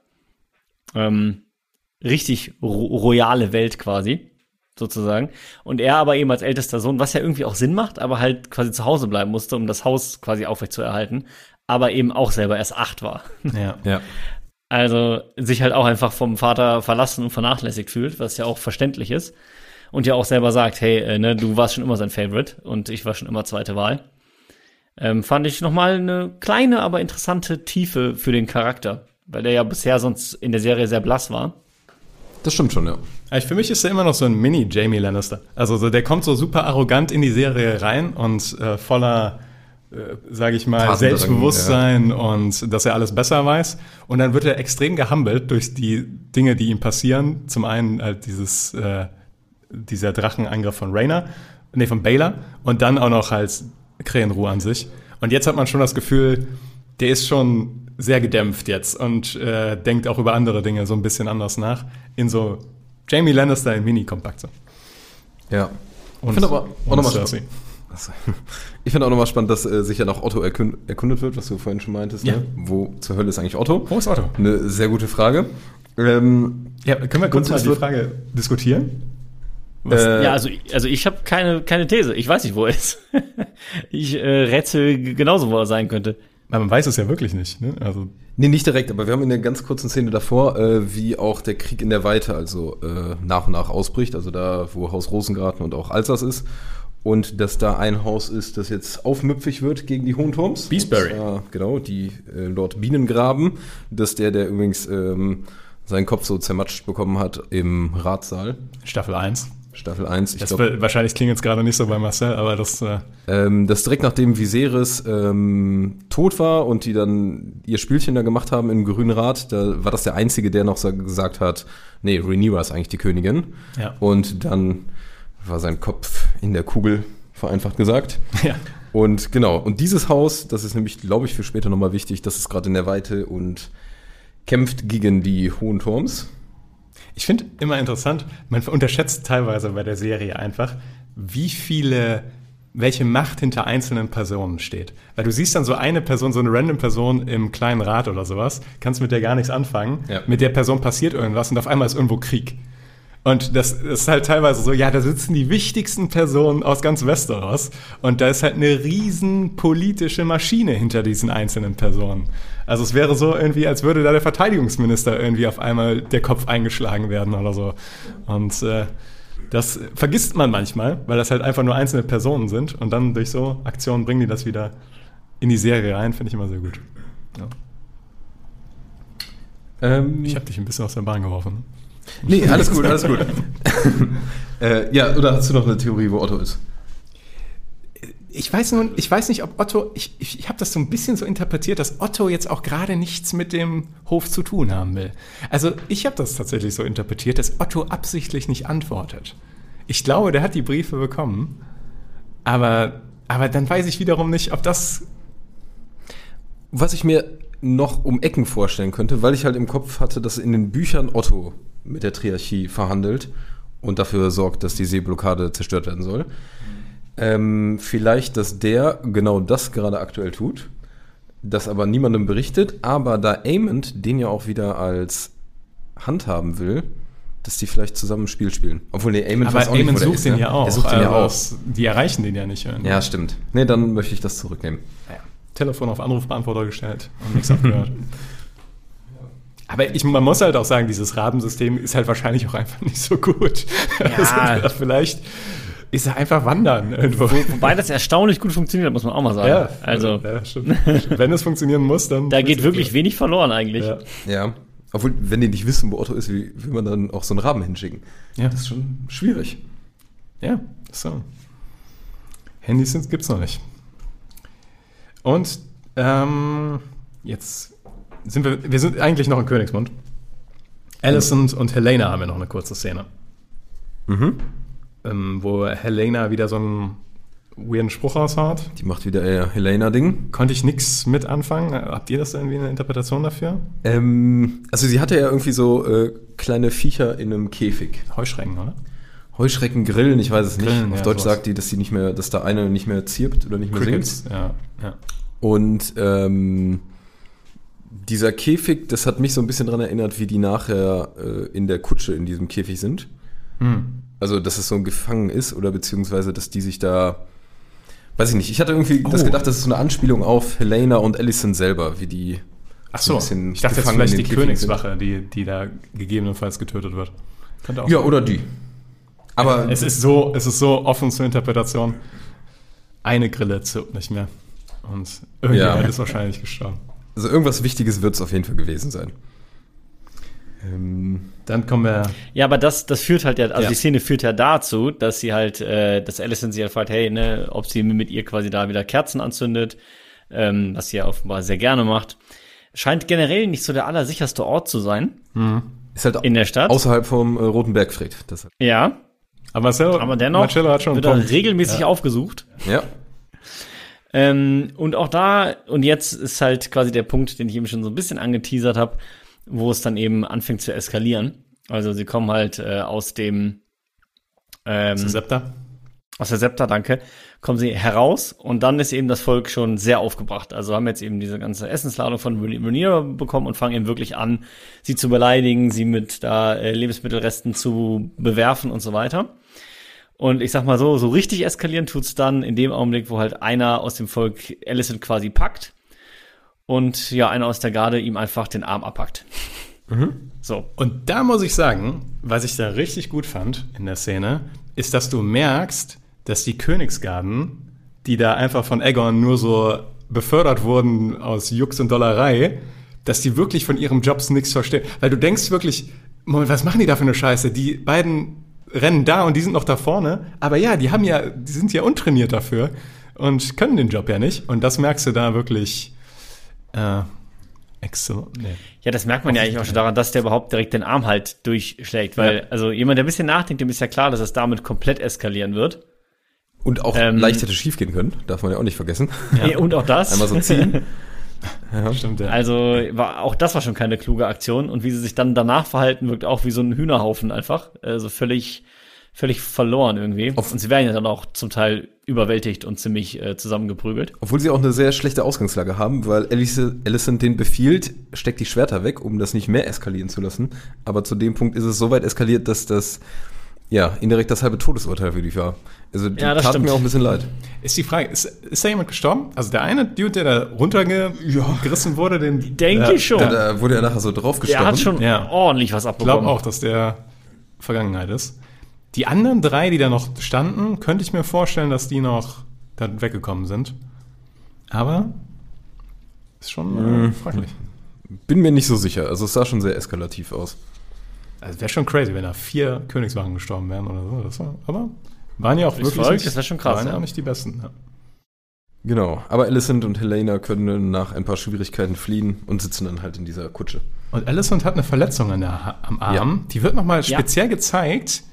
ähm, richtig ro royale Welt quasi, sozusagen. Und er aber eben als ältester Sohn, was ja irgendwie auch Sinn macht, aber halt quasi zu Hause bleiben musste, um das Haus quasi aufrechtzuerhalten, aber eben auch selber erst acht war. Ja. Ja. Also sich halt auch einfach vom Vater verlassen und vernachlässigt fühlt, was ja auch verständlich ist. Und ja auch selber sagt, hey, äh, ne, du warst schon immer sein Favorite und ich war schon immer zweite Wahl. Ähm, fand ich nochmal eine kleine, aber interessante Tiefe für den Charakter, weil der ja bisher sonst in der Serie sehr blass war. Das stimmt schon, ja. Also für mich ist er immer noch so ein Mini-Jamie Lannister. Also so, der kommt so super arrogant in die Serie rein und äh, voller, äh, sage ich mal, Tatendrang, Selbstbewusstsein und dass er alles besser weiß. Und dann wird er extrem gehumbelt durch die Dinge, die ihm passieren. Zum einen halt dieses äh, dieser Drachenangriff von Rhaena, nee, von Baylor und dann auch noch halt Krähenruhe an sich. Und jetzt hat man schon das Gefühl, der ist schon sehr gedämpft jetzt und äh, denkt auch über andere Dinge so ein bisschen anders nach. In so Jamie Lannister in Mini-Kompakt. So. Ja. Und, ich finde aber auch nochmal Cersei. spannend. Ich finde auch nochmal spannend, dass äh, sich ja nach Otto erkund- erkundet wird, was du vorhin schon meintest. Ja. Ne? Wo zur Hölle ist eigentlich Otto? Wo ist Otto? Eine sehr gute Frage. Ähm, Ja, können wir kurz Und mal es die wird- Frage diskutieren? Was, Äh, Ja, also, also ich habe keine, keine These. Ich weiß nicht, wo er ist. ich äh, rätsel g- genauso, wo er sein könnte. man weiß es ja wirklich nicht. Ne? Also Nee, nicht direkt, aber wir haben in der ganz kurzen Szene davor, äh, wie auch der Krieg in der Weite also äh, nach und nach ausbricht, also da, wo Haus Rosengarten und auch Alsas ist. Und dass da ein Haus ist, das jetzt aufmüpfig wird gegen die Hohenturms. Beastbury. Und zwar, genau, die äh, Lord Bienengraben. Das ist der, der übrigens ähm, seinen Kopf so zermatscht bekommen hat im Ratssaal. Staffel eins. Staffel eins. Ich Das glaub, will, wahrscheinlich klingt jetzt gerade nicht so bei Marcel, aber das äh, Ähm, das direkt nachdem Viserys ähm, tot war und die dann ihr Spielchen da gemacht haben im Grünen Rat, da war das der Einzige, der noch sa- gesagt hat, nee, Rhaenyra ist eigentlich die Königin. Ja. Und dann war sein Kopf in der Kugel, vereinfacht gesagt. ja. Und genau, und dieses Haus, das ist nämlich, glaube ich, für später nochmal wichtig, das ist gerade in der Weite und kämpft gegen die Hohen Turms. Ich finde immer interessant, man unterschätzt teilweise bei der Serie einfach, wie viele, welche Macht hinter einzelnen Personen steht. Weil du siehst dann so eine Person, so eine random Person im kleinen Rat oder sowas, kannst mit der gar nichts anfangen. Ja. Mit der Person passiert irgendwas und auf einmal ist irgendwo Krieg. Und das ist halt teilweise so, ja, da sitzen die wichtigsten Personen aus ganz Westeros und da ist halt eine riesen politische Maschine hinter diesen einzelnen Personen. Also es wäre so irgendwie, als würde da der Verteidigungsminister irgendwie auf einmal der Kopf eingeschlagen werden oder so. Und äh, das vergisst man manchmal, weil das halt einfach nur einzelne Personen sind und dann durch so Aktionen bringen die das wieder in die Serie rein, finde ich immer sehr gut. Ja. Ähm, Ich habe dich ein bisschen aus der Bahn geworfen. nee, alles gut, alles gut. äh, ja, oder hast du noch eine Theorie, wo Otto ist? Ich weiß nun, ich weiß nicht, ob Otto, ich, ich, ich habe das so ein bisschen so interpretiert, dass Otto jetzt auch gerade nichts mit dem Hof zu tun haben will. Also ich habe das tatsächlich so interpretiert, dass Otto absichtlich nicht antwortet. Ich glaube, der hat die Briefe bekommen, aber, aber dann weiß ich wiederum nicht, ob das... Was ich mir noch um Ecken vorstellen könnte, weil ich halt im Kopf hatte, dass in den Büchern Otto mit der Triarchie verhandelt und dafür sorgt, dass die Seeblockade zerstört werden soll. Ähm, vielleicht, dass der genau das gerade aktuell tut, das aber niemandem berichtet, aber da Aemond den ja auch wieder als handhaben will, dass die vielleicht zusammen ein Spiel spielen. Obwohl, nee, Aemond Aber weiß auch nicht, Eamon wo der sucht ist, den ne? ja auch. Er sucht den ja auch. Also, die erreichen den ja nicht. Irgendwie. Ja, stimmt. Nee, dann möchte ich das zurücknehmen. Ja. Telefon auf Anrufbeantworter gestellt und nichts abgehört. Aber ich, man muss halt auch sagen, dieses Rabensystem ist halt wahrscheinlich auch einfach nicht so gut. Ja. Also, vielleicht ist er einfach wandern irgendwo. Wobei das erstaunlich gut funktioniert, muss man auch mal sagen. Ja, also, ja, stimmt. Wenn es funktionieren muss, dann... da geht wirklich wenig verloren eigentlich. Ja. Ja. Obwohl, wenn die nicht wissen, wo Otto ist, wie will man dann auch so einen Raben hinschicken? Ja. Das ist schon schwierig. Ja, so. Handys sind- gibt's noch nicht. Und ähm, jetzt sind wir, wir sind eigentlich noch in Königsmund. Alicent und Helena haben wir noch eine kurze Szene. Mhm. Ähm, wo Helena wieder so einen weirden Spruch raushaut. Die macht wieder ihr Helena-Ding. Konnte ich nichts mit anfangen. Habt ihr das irgendwie eine Interpretation dafür? Ähm, also sie hatte ja irgendwie so äh, kleine Viecher in einem Käfig. Heuschrecken, oder? Heuschrecken, Grillen, ich weiß es nicht. Grillen, Auf ja, Deutsch sowas. sagt die, dass sie nicht mehr, dass da eine nicht mehr zirpt oder nicht mehr Crickets. singt. Ja, ja. Und ähm, dieser Käfig, das hat mich so ein bisschen daran erinnert, wie die nachher äh, in der Kutsche in diesem Käfig sind. Hm. Also, dass es so ein Gefangen ist oder beziehungsweise, dass die sich da, weiß ich nicht, ich hatte irgendwie Oh. das gedacht, das ist so eine Anspielung auf Helena und Alicent selber, wie die Ach so so, ein bisschen ich dachte jetzt gefangen vielleicht in die den Käfigen Königswache, die, die da gegebenenfalls getötet wird. Könnte auch Ja, sein. oder die. Aber es ist so, es ist so offen zur Interpretation. Eine Grille zirpt nicht mehr. Und irgendjemand Ja. ist wahrscheinlich gestorben. also irgendwas Wichtiges wird es auf jeden Fall gewesen sein. Ähm, Dann kommen wir. Ja, aber das, das führt halt ja, also Ja. die Szene führt ja dazu, dass sie halt, äh, dass Alicent sie halt fragt, hey, ne, ob sie mit ihr quasi da wieder Kerzen anzündet, ähm, was sie ja offenbar sehr gerne macht. Scheint generell nicht so der allersicherste Ort zu sein ist halt in der Stadt. außerhalb vom äh, Roten Bergfried. Das Ja. Aber Marcello, Aber dennoch Marcello hat schon wird einen er Punkt. regelmäßig Ja. aufgesucht. Ja. Ähm, und auch da, und jetzt ist halt quasi der Punkt, den ich eben schon so ein bisschen angeteasert habe, wo es dann eben anfängt zu eskalieren. Also sie kommen halt äh, aus dem ähm, Ist das Scepter? aus der Septa, danke, kommen sie heraus und dann ist eben das Volk schon sehr aufgebracht. Also haben jetzt eben diese ganze Essensladung von Rhaenyra bekommen und fangen eben wirklich an, sie zu beleidigen, sie mit da äh, Lebensmittelresten zu bewerfen und so weiter. Und ich sag mal so, so richtig eskalieren tut's dann in dem Augenblick, wo halt einer aus dem Volk Alicent quasi packt und ja, einer aus der Garde ihm einfach den Arm abpackt. Mhm. So. Und da muss ich sagen, was ich da richtig gut fand in der Szene, ist, dass du merkst, dass die Königsgarden, die da einfach von Aegon nur so befördert wurden aus Jux und Dollerei, dass die wirklich von ihrem Jobs nichts verstehen. Weil du denkst wirklich, Moment, was machen die da für eine Scheiße? Die beiden rennen da und die sind noch da vorne. Aber ja, die haben ja, die sind ja untrainiert dafür und können den Job ja nicht. Und das merkst du da wirklich äh, exzellent. Nee. Ja, das merkt man ja eigentlich auch schon daran, dass der überhaupt direkt den Arm halt durchschlägt. Weil, Ja. also jemand, der ein bisschen nachdenkt, dem ist ja klar, dass es damit komplett eskalieren wird. Und auch Ähm, leicht hätte schief gehen können, darf man ja auch nicht vergessen. Ja. Und auch das. Einmal so ziehen. Stimmt, ja. Also war, auch das war schon keine kluge Aktion. Und wie sie sich dann danach verhalten, wirkt auch wie so ein Hühnerhaufen einfach. Also völlig, völlig verloren irgendwie. Auf- und sie werden ja dann auch zum Teil überwältigt und ziemlich äh, zusammengeprügelt. Obwohl sie auch eine sehr schlechte Ausgangslage haben, weil Alicent, Alicent den befiehlt, steckt die Schwerter weg, um das nicht mehr eskalieren zu lassen. Aber zu dem Punkt ist es so weit eskaliert, dass das ja indirekt das halbe Todesurteil für die war. Also die Ja, das tat stimmt. mir auch ein bisschen leid. Ist die Frage, ist, ist da jemand gestorben? Also der eine Dude, der da runtergerissen wurde, den Denke ja, ich schon. Da, da wurde er nachher so Der draufgestochen. hat schon Ja. ordentlich was Ich abbekommen. glaube auch, dass der Vergangenheit ist. Die anderen drei, die da noch standen, könnte ich mir vorstellen, dass die noch dann weggekommen sind. Aber ist schon äh, fraglich. Bin mir nicht so sicher. Also es sah schon sehr eskalativ aus. Also wäre schon crazy, wenn da vier Königswachen gestorben wären oder so. Das war, aber waren ja auch Durchs wirklich Volk, nicht, das wär schon krass, waren ja ja. auch nicht die besten. Ja. Genau. Aber Alicent und Helena können nach ein paar Schwierigkeiten fliehen und sitzen dann halt in dieser Kutsche. Und Alicent hat eine Verletzung an der, Ha- am Arm. Ja. Die wird nochmal Ja. speziell gezeigt.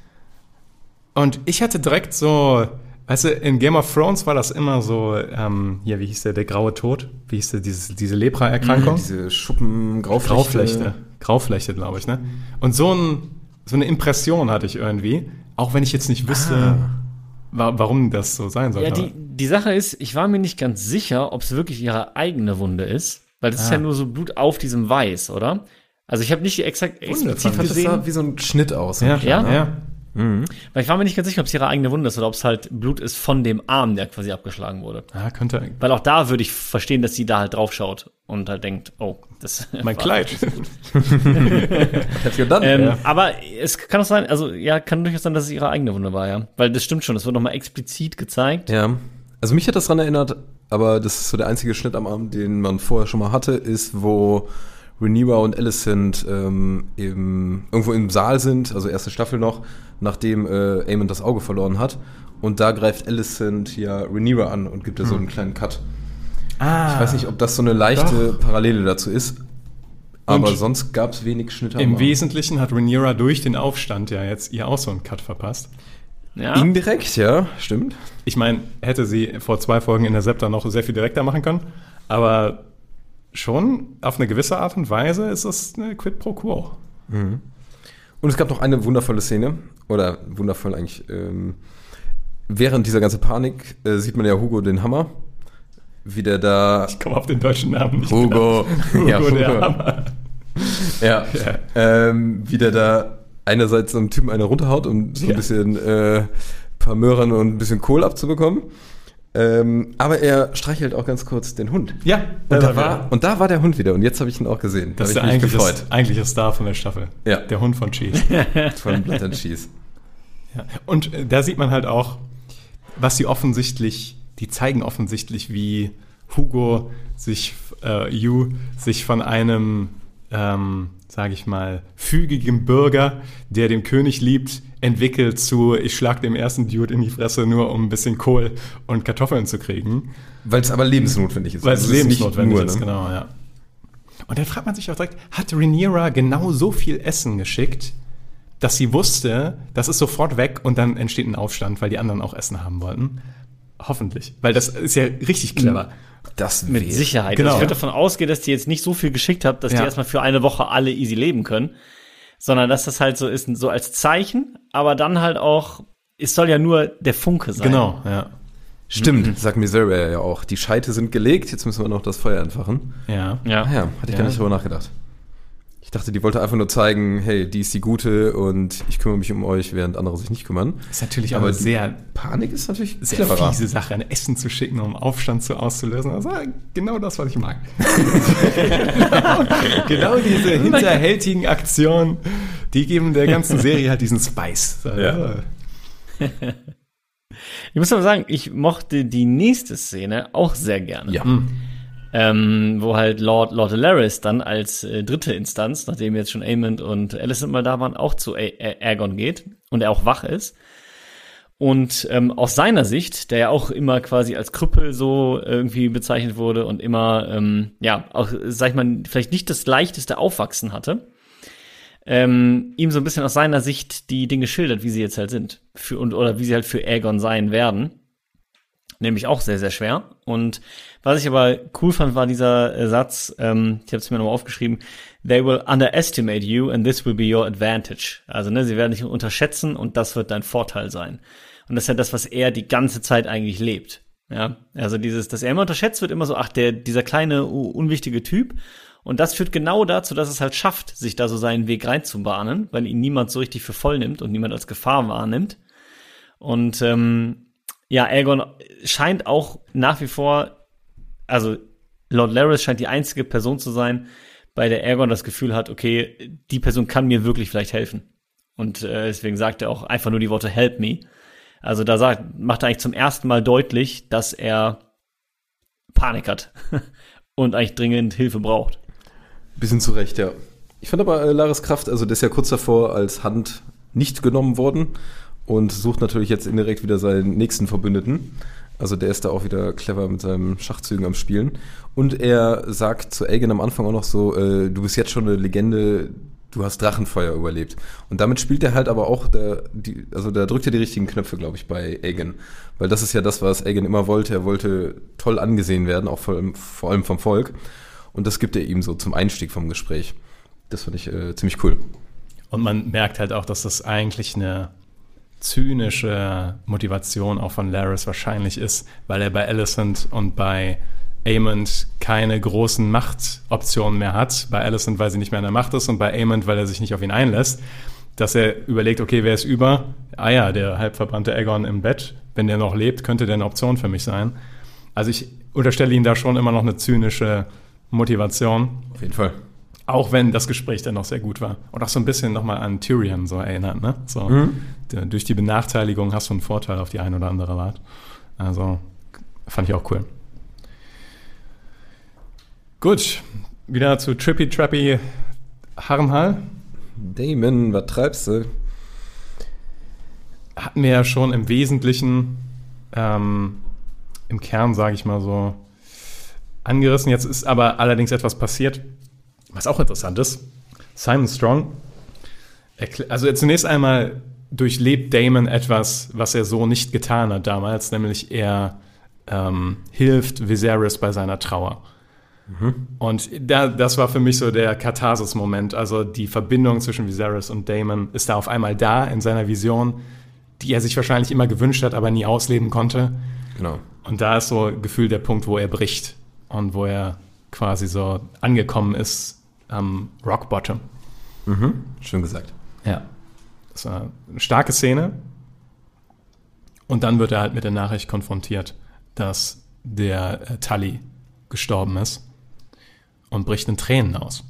Und ich hatte direkt so, weißt du, in Game of Thrones war das immer so, ähm, hier, wie hieß der, der graue Tod? Wie hieß der, dieses, diese Lepra-Erkrankung? Diese Schuppen, Grauflechte. Grauflechte. Grauflechte, glaube ich, ne? Und so, ein, so eine Impression hatte ich irgendwie, auch wenn ich jetzt nicht wüsste, wa warum das so sein sollte. Ja, die, die Sache ist, ich war mir nicht ganz sicher, ob es wirklich ihre eigene Wunde ist. Weil das ist Ah. ja nur so Blut auf diesem Weiß, oder? Also ich habe nicht exakt explizit Ich fand, das sah gesehen. wie so ein Schnitt aus. ja, Ja? ja. Weil ich war mir nicht ganz sicher, ob es ihre eigene Wunde ist oder ob es halt Blut ist von dem Arm, der quasi abgeschlagen wurde. Ja, könnte. Weil auch da würde ich verstehen, dass sie da halt drauf schaut und halt denkt, oh, das Mein war- Kleid. Hätte gedacht, Ähm, ja. Aber es kann auch sein, also ja, kann durchaus sein, dass es ihre eigene Wunde war, ja. Weil das stimmt schon, das wird nochmal explizit gezeigt. Ja, also mich hat das daran erinnert, aber das ist so der einzige Schnitt am Arm, den man vorher schon mal hatte, ist, wo Rhaenyra und Alicent ähm, im, irgendwo im Saal sind, also erste Staffel noch, nachdem äh, Aemon das Auge verloren hat. Und da greift Alicent ja Rhaenyra an und gibt ihr so einen kleinen Cut. Ah, Ich weiß nicht, ob das so eine leichte Doch. Parallele dazu ist, aber Und sonst gab es wenig Schnitte am im Arm. Wesentlichen hat Rhaenyra durch den Aufstand ja jetzt ihr auch so einen Cut verpasst. Ja. Indirekt, ja, stimmt. Ich meine, hätte sie vor zwei Folgen in der Septa noch sehr viel direkter machen können, aber schon auf eine gewisse Art und Weise ist es eine Quid pro Quo. Und es gab noch eine wundervolle Szene, oder wundervoll eigentlich, ähm, während dieser ganzen Panik äh, sieht man ja Hugo den Hammer, wie der da... Ich komme auf den deutschen Namen nicht Hugo, genau. ja, Hugo, der Hugo. Hammer. Ja, Ja. Ähm, wie der da einerseits so einem Typen eine runterhaut, um so ein Ja. bisschen äh, paar Möhren und ein bisschen Kohl abzubekommen. Ähm, aber er streichelt auch ganz kurz den Hund. Ja, Und der da, war war, und da war der Hund wieder. Und jetzt habe ich ihn auch gesehen. Da Das ist habe der ich mich eigentliche, gefreut. eigentliche Star von der Staffel. Ja. Der Hund von Cheese. Von Blood and Cheese. Ja. Und äh, da sieht man halt auch, was sie offensichtlich, die zeigen offensichtlich, wie Hugo sich, äh, Yu, sich von einem, ähm, sage ich mal, fügigen Bürger, der den König liebt, entwickelt zu, ich schlag dem ersten Dude in die Fresse, nur um ein bisschen Kohl und Kartoffeln zu kriegen. Weil es aber lebensnotwendig ist. Weil es Also ist nicht lebensnotwendig nur, ist, ne? genau, ja. Und dann fragt man sich auch direkt, hat Rhaenyra genau so viel Essen geschickt, dass sie wusste, das ist sofort weg und dann entsteht ein Aufstand, weil die anderen auch Essen haben wollten. Hoffentlich. Weil das ist ja richtig clever. Das Mit wär- Sicherheit. Genau. Also ich würde davon ausgehen, dass die jetzt nicht so viel geschickt hat, dass Ja. die erstmal für eine Woche alle easy leben können, sondern dass das halt so ist, so als Zeichen, aber dann halt auch, es soll ja nur der Funke sein. Genau, ja. Stimmt, sagt Miseria ja auch. Die Scheite sind gelegt, jetzt müssen wir noch das Feuer entfachen. Ja. Ja. Ah ja, hatte ich Ja. gar nicht drüber nachgedacht. Ich dachte, die wollte einfach nur zeigen, hey, die ist die Gute und ich kümmere mich um euch, während andere sich nicht kümmern. Ist natürlich Aber aber die- sehr, Panik ist natürlich sehr cleverer. fiese Sache, ein Essen zu schicken, um Aufstand zu auszulösen. Also genau das, was ich mag. genau, genau diese hinterhältigen Aktionen, die geben der ganzen Serie halt diesen Spice. So, Ja. Ich muss aber sagen, ich mochte die nächste Szene auch sehr gerne. Ja. Ähm, wo halt Lord, Lord Alaris dann als äh, dritte Instanz, nachdem jetzt schon Aemond und Alicent mal da waren, auch zu A- A- Aegon geht und er auch wach ist. Und ähm, aus seiner Sicht, der ja auch immer quasi als Krüppel so irgendwie bezeichnet wurde und immer, ähm, ja, auch, sag ich mal, vielleicht nicht das leichteste Aufwachsen hatte, ähm, ihm so ein bisschen aus seiner Sicht die Dinge schildert, wie sie jetzt halt sind. Für, und, oder wie sie halt für Aegon sein werden. Nämlich auch sehr, sehr schwer. Und was ich aber cool fand, war dieser äh, Satz, ähm, ich habe es mir nochmal aufgeschrieben, they will underestimate you and this will be your advantage. Also, ne, sie werden dich unterschätzen und das wird dein Vorteil sein. Und das ist ja das, was er die ganze Zeit eigentlich lebt. Ja, also dieses, dass er immer unterschätzt wird, immer so, ach, der, dieser kleine, uh, unwichtige Typ. Und das führt genau dazu, dass es halt schafft, sich da so seinen Weg reinzubahnen, weil ihn niemand so richtig für voll nimmt und niemand als Gefahr wahrnimmt. Und, ähm, ja, Aegon scheint auch nach wie vor, also Lord Larys scheint die einzige Person zu sein, bei der Aegon das Gefühl hat, okay, die Person kann mir wirklich vielleicht helfen. Und äh, deswegen sagt er auch einfach nur die Worte help me. Also da sagt, macht er eigentlich zum ersten Mal deutlich, dass er Panik hat und eigentlich dringend Hilfe braucht. Bisschen zu Recht, ja. Ich fand aber äh, Laris Kraft, also der ist ja kurz davor als Hand nicht genommen worden und sucht natürlich jetzt indirekt wieder seinen nächsten Verbündeten. Also der ist da auch wieder clever mit seinen Schachzügen am Spielen. Und er sagt zu Aegon am Anfang auch noch so, äh, du bist jetzt schon eine Legende, du hast Drachenfeuer überlebt. Und damit spielt er halt aber auch, der, die, also da drückt er die richtigen Knöpfe, glaube ich, bei Aegon. Weil das ist ja das, was Aegon immer wollte. Er wollte toll angesehen werden, auch vor allem, vor allem vom Volk. Und das gibt er ihm so zum Einstieg vom Gespräch. Das fand ich äh, ziemlich cool. Und man merkt halt auch, dass das eigentlich eine zynische Motivation auch von Larys wahrscheinlich ist, weil er bei Alicent und bei Aemond keine großen Machtoptionen mehr hat. Bei Alicent, weil sie nicht mehr in der Macht ist, und bei Aemond, weil er sich nicht auf ihn einlässt. Dass er überlegt, okay, wer ist über? Ah ja, der halbverbrannte Aegon im Bett. Wenn der noch lebt, könnte der eine Option für mich sein. Also ich unterstelle ihm da schon immer noch eine zynische Motivation. Auf jeden Fall. Auch wenn das Gespräch dann noch sehr gut war. Und auch so ein bisschen nochmal an Tyrion so erinnert, ne? So, Mhm. der, durch die Benachteiligung hast du einen Vorteil auf die eine oder andere Art. Also, fand ich auch cool. Gut, wieder zu Trippy Trappy Harrenhal. Damon, was treibst du? Hatten wir ja schon im Wesentlichen, ähm, im Kern, sage ich mal so, angerissen. Jetzt ist aber allerdings etwas passiert, was auch interessant ist. Simon Strong, erkl- also zunächst einmal durchlebt Daemon etwas, was er so nicht getan hat damals, nämlich er ähm, hilft Viserys bei seiner Trauer. Und da, das war für mich so der Katharsis-Moment. Also die Verbindung zwischen Viserys und Daemon ist da auf einmal da in seiner Vision, die er sich wahrscheinlich immer gewünscht hat, aber nie ausleben konnte. Genau. Und da ist so gefühlt der Punkt, wo er bricht und wo er quasi so angekommen ist am Rock Bottom. Mhm. Schön gesagt. Ja. Das war eine starke Szene. Und dann wird er halt mit der Nachricht konfrontiert, dass der äh, Tully gestorben ist und bricht in Tränen aus.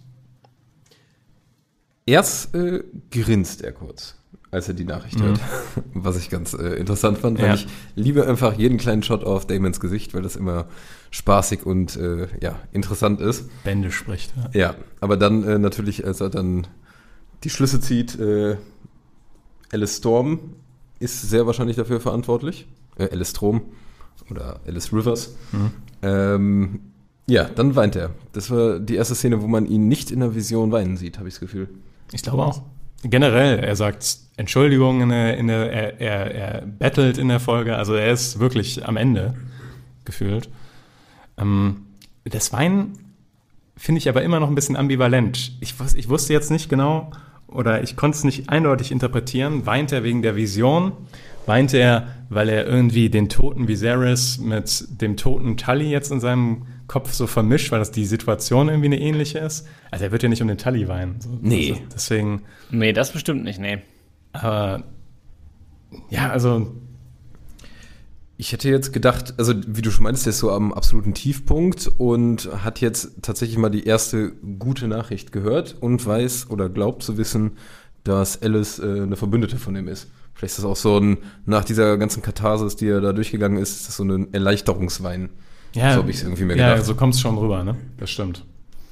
Erst äh, grinst er kurz, als er die Nachricht hört. Was ich ganz äh, interessant fand, weil Ja. ich liebe einfach jeden kleinen Shot auf Daemons Gesicht, weil das immer spaßig und äh, ja, interessant ist. Bände spricht. Ja. Ja, aber dann äh, natürlich, als er dann die Schlüsse zieht, äh, Alice Storm ist sehr wahrscheinlich dafür verantwortlich. Äh, Alice Strom oder Alice Rivers. Mhm. Ähm, ja, dann weint er. Das war die erste Szene, wo man ihn nicht in der Vision weinen sieht, habe ich das Gefühl. Ich glaube auch. generell, er sagt Entschuldigung, in der, in der, er, er, er bettelt in der Folge, also er ist wirklich am Ende gefühlt. Ähm, das Weinen finde ich aber immer noch ein bisschen ambivalent. Ich, ich wusste jetzt nicht genau, oder ich konnte es nicht eindeutig interpretieren. Weint er wegen der Vision? Weint er, weil er irgendwie den toten Viserys mit dem toten Tully jetzt in seinem Kopf so vermischt, weil das die Situation irgendwie eine ähnliche ist? Also er wird ja nicht um den Tully weinen. So, nee. Also deswegen. Nee, das bestimmt nicht, nee. Aber ja, also ich hätte jetzt gedacht, also wie du schon meintest, der ist so am absoluten Tiefpunkt und hat jetzt tatsächlich mal die erste gute Nachricht gehört und weiß oder glaubt zu wissen, dass Alice äh, eine Verbündete von ihm ist. Vielleicht ist das auch so ein, nach dieser ganzen Katharsis, die er da durchgegangen ist, ist das so ein Erleichterungswein. ja, So habe ich es irgendwie mir ja, gedacht. so kommt es schon rüber, ne? Das stimmt.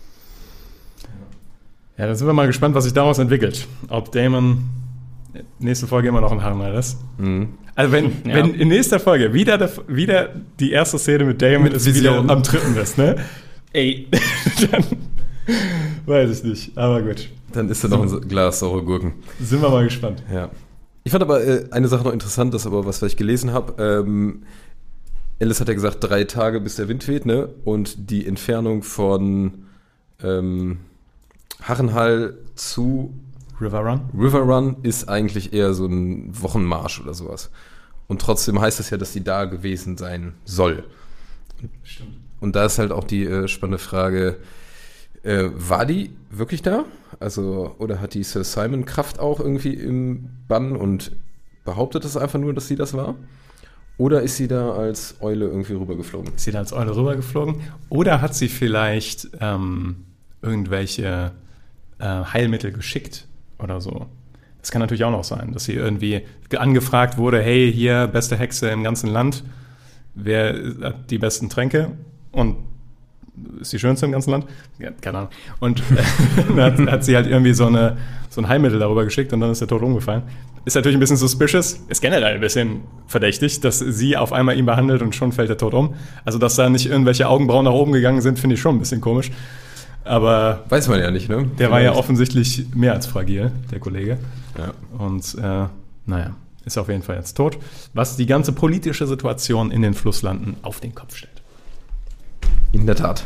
Ja, dann sind wir mal gespannt, was sich daraus entwickelt. Ob Daemon nächste Folge immer noch ein Harrenhal ist. Mhm. Also wenn, Ja. wenn in nächster Folge wieder, der, wieder die erste Szene mit Daemon Mit ist Vision. wieder am Trippen ist, ne? Ey, Dann weiß ich nicht, aber gut. Dann ist da noch ein Glas saure Gurken. Sind wir mal gespannt. Ja. Ich fand aber äh, eine Sache noch interessant, das ist aber was, was ich gelesen habe. Ähm, Alice hat ja gesagt, drei Tage bis der Wind weht, ne? Und die Entfernung von ähm, Harrenhal zu River Run? River Run ist eigentlich eher so ein Wochenmarsch oder sowas. Und trotzdem heißt es ja, dass sie da gewesen sein soll. Stimmt. Und da ist halt auch die äh, spannende Frage, äh, war die wirklich da? Also, oder hat die Sir Simon Kraft auch irgendwie im Bann und behauptet es einfach nur, dass sie das war? Oder ist sie da als Eule irgendwie rübergeflogen? Ist sie da als Eule rübergeflogen? Oder hat sie vielleicht ähm, irgendwelche äh, Heilmittel geschickt oder so? Das kann natürlich auch noch sein, dass sie irgendwie angefragt wurde, hey, hier, beste Hexe im ganzen Land, wer hat die besten Tränke? Und ist die schönste im ganzen Land? Ja, keine Ahnung. Und dann hat, hat sie halt irgendwie so, eine, so ein Heilmittel darüber geschickt und dann ist der tot umgefallen. Ist natürlich ein bisschen suspicious, ist generell ein bisschen verdächtig, dass sie auf einmal ihn behandelt und schon fällt er tot um. Also, dass da nicht irgendwelche Augenbrauen nach oben gegangen sind, finde ich schon ein bisschen komisch. Aber Weiß man ja nicht, ne? der war ja Vielleicht. offensichtlich mehr als fragil, der Kollege. Ja. Und äh, naja, ist auf jeden Fall jetzt tot. Was die ganze politische Situation in den Flusslanden auf den Kopf stellt. In der Tat.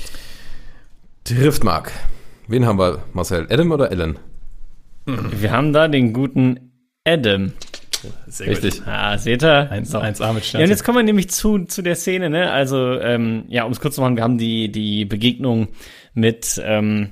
Driftmark. Wen haben wir, Marcel? Adam oder Ellen? wir haben da den guten Adam. Sehr Richtig. Ah, seht ihr? Eins, So. eins A mit Ja, Sternchen. und jetzt kommen wir nämlich zu, zu der Szene, ne? Also, ähm, ja, um es kurz zu machen, wir haben die, die Begegnung mit ähm,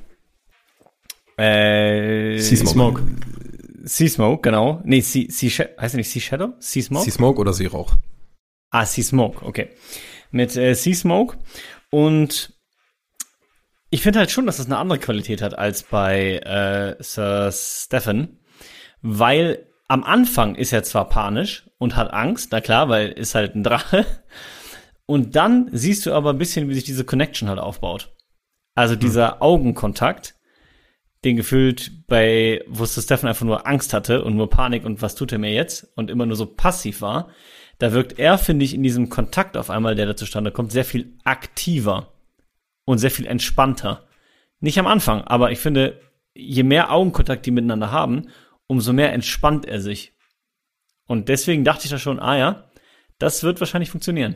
äh, Sea Smoke. Sea Smoke, genau. Nee, Sea, sea Sh- heißt der nicht Sea Shadow? Sea Smoke? Sea Smoke oder Seerauch? Ah, Sea Smoke, okay. Mit äh, Sea Smoke. Und ich finde halt schon, dass das eine andere Qualität hat als bei äh, Sir Stephen, weil am Anfang ist er zwar panisch und hat Angst, na klar, weil ist halt ein Drache. Und dann siehst du aber ein bisschen, wie sich diese Connection halt aufbaut. Also dieser Augenkontakt, den gefühlt bei, wo Sir Stephen einfach nur Angst hatte und nur Panik und was tut er mir jetzt und immer nur so passiv war, da wirkt er, finde ich, in diesem Kontakt auf einmal, der da zustande kommt, sehr viel aktiver und sehr viel entspannter. Nicht am Anfang, aber ich finde, je mehr Augenkontakt die miteinander haben, umso mehr entspannt er sich. Und deswegen dachte ich da schon, ah ja, das wird wahrscheinlich funktionieren.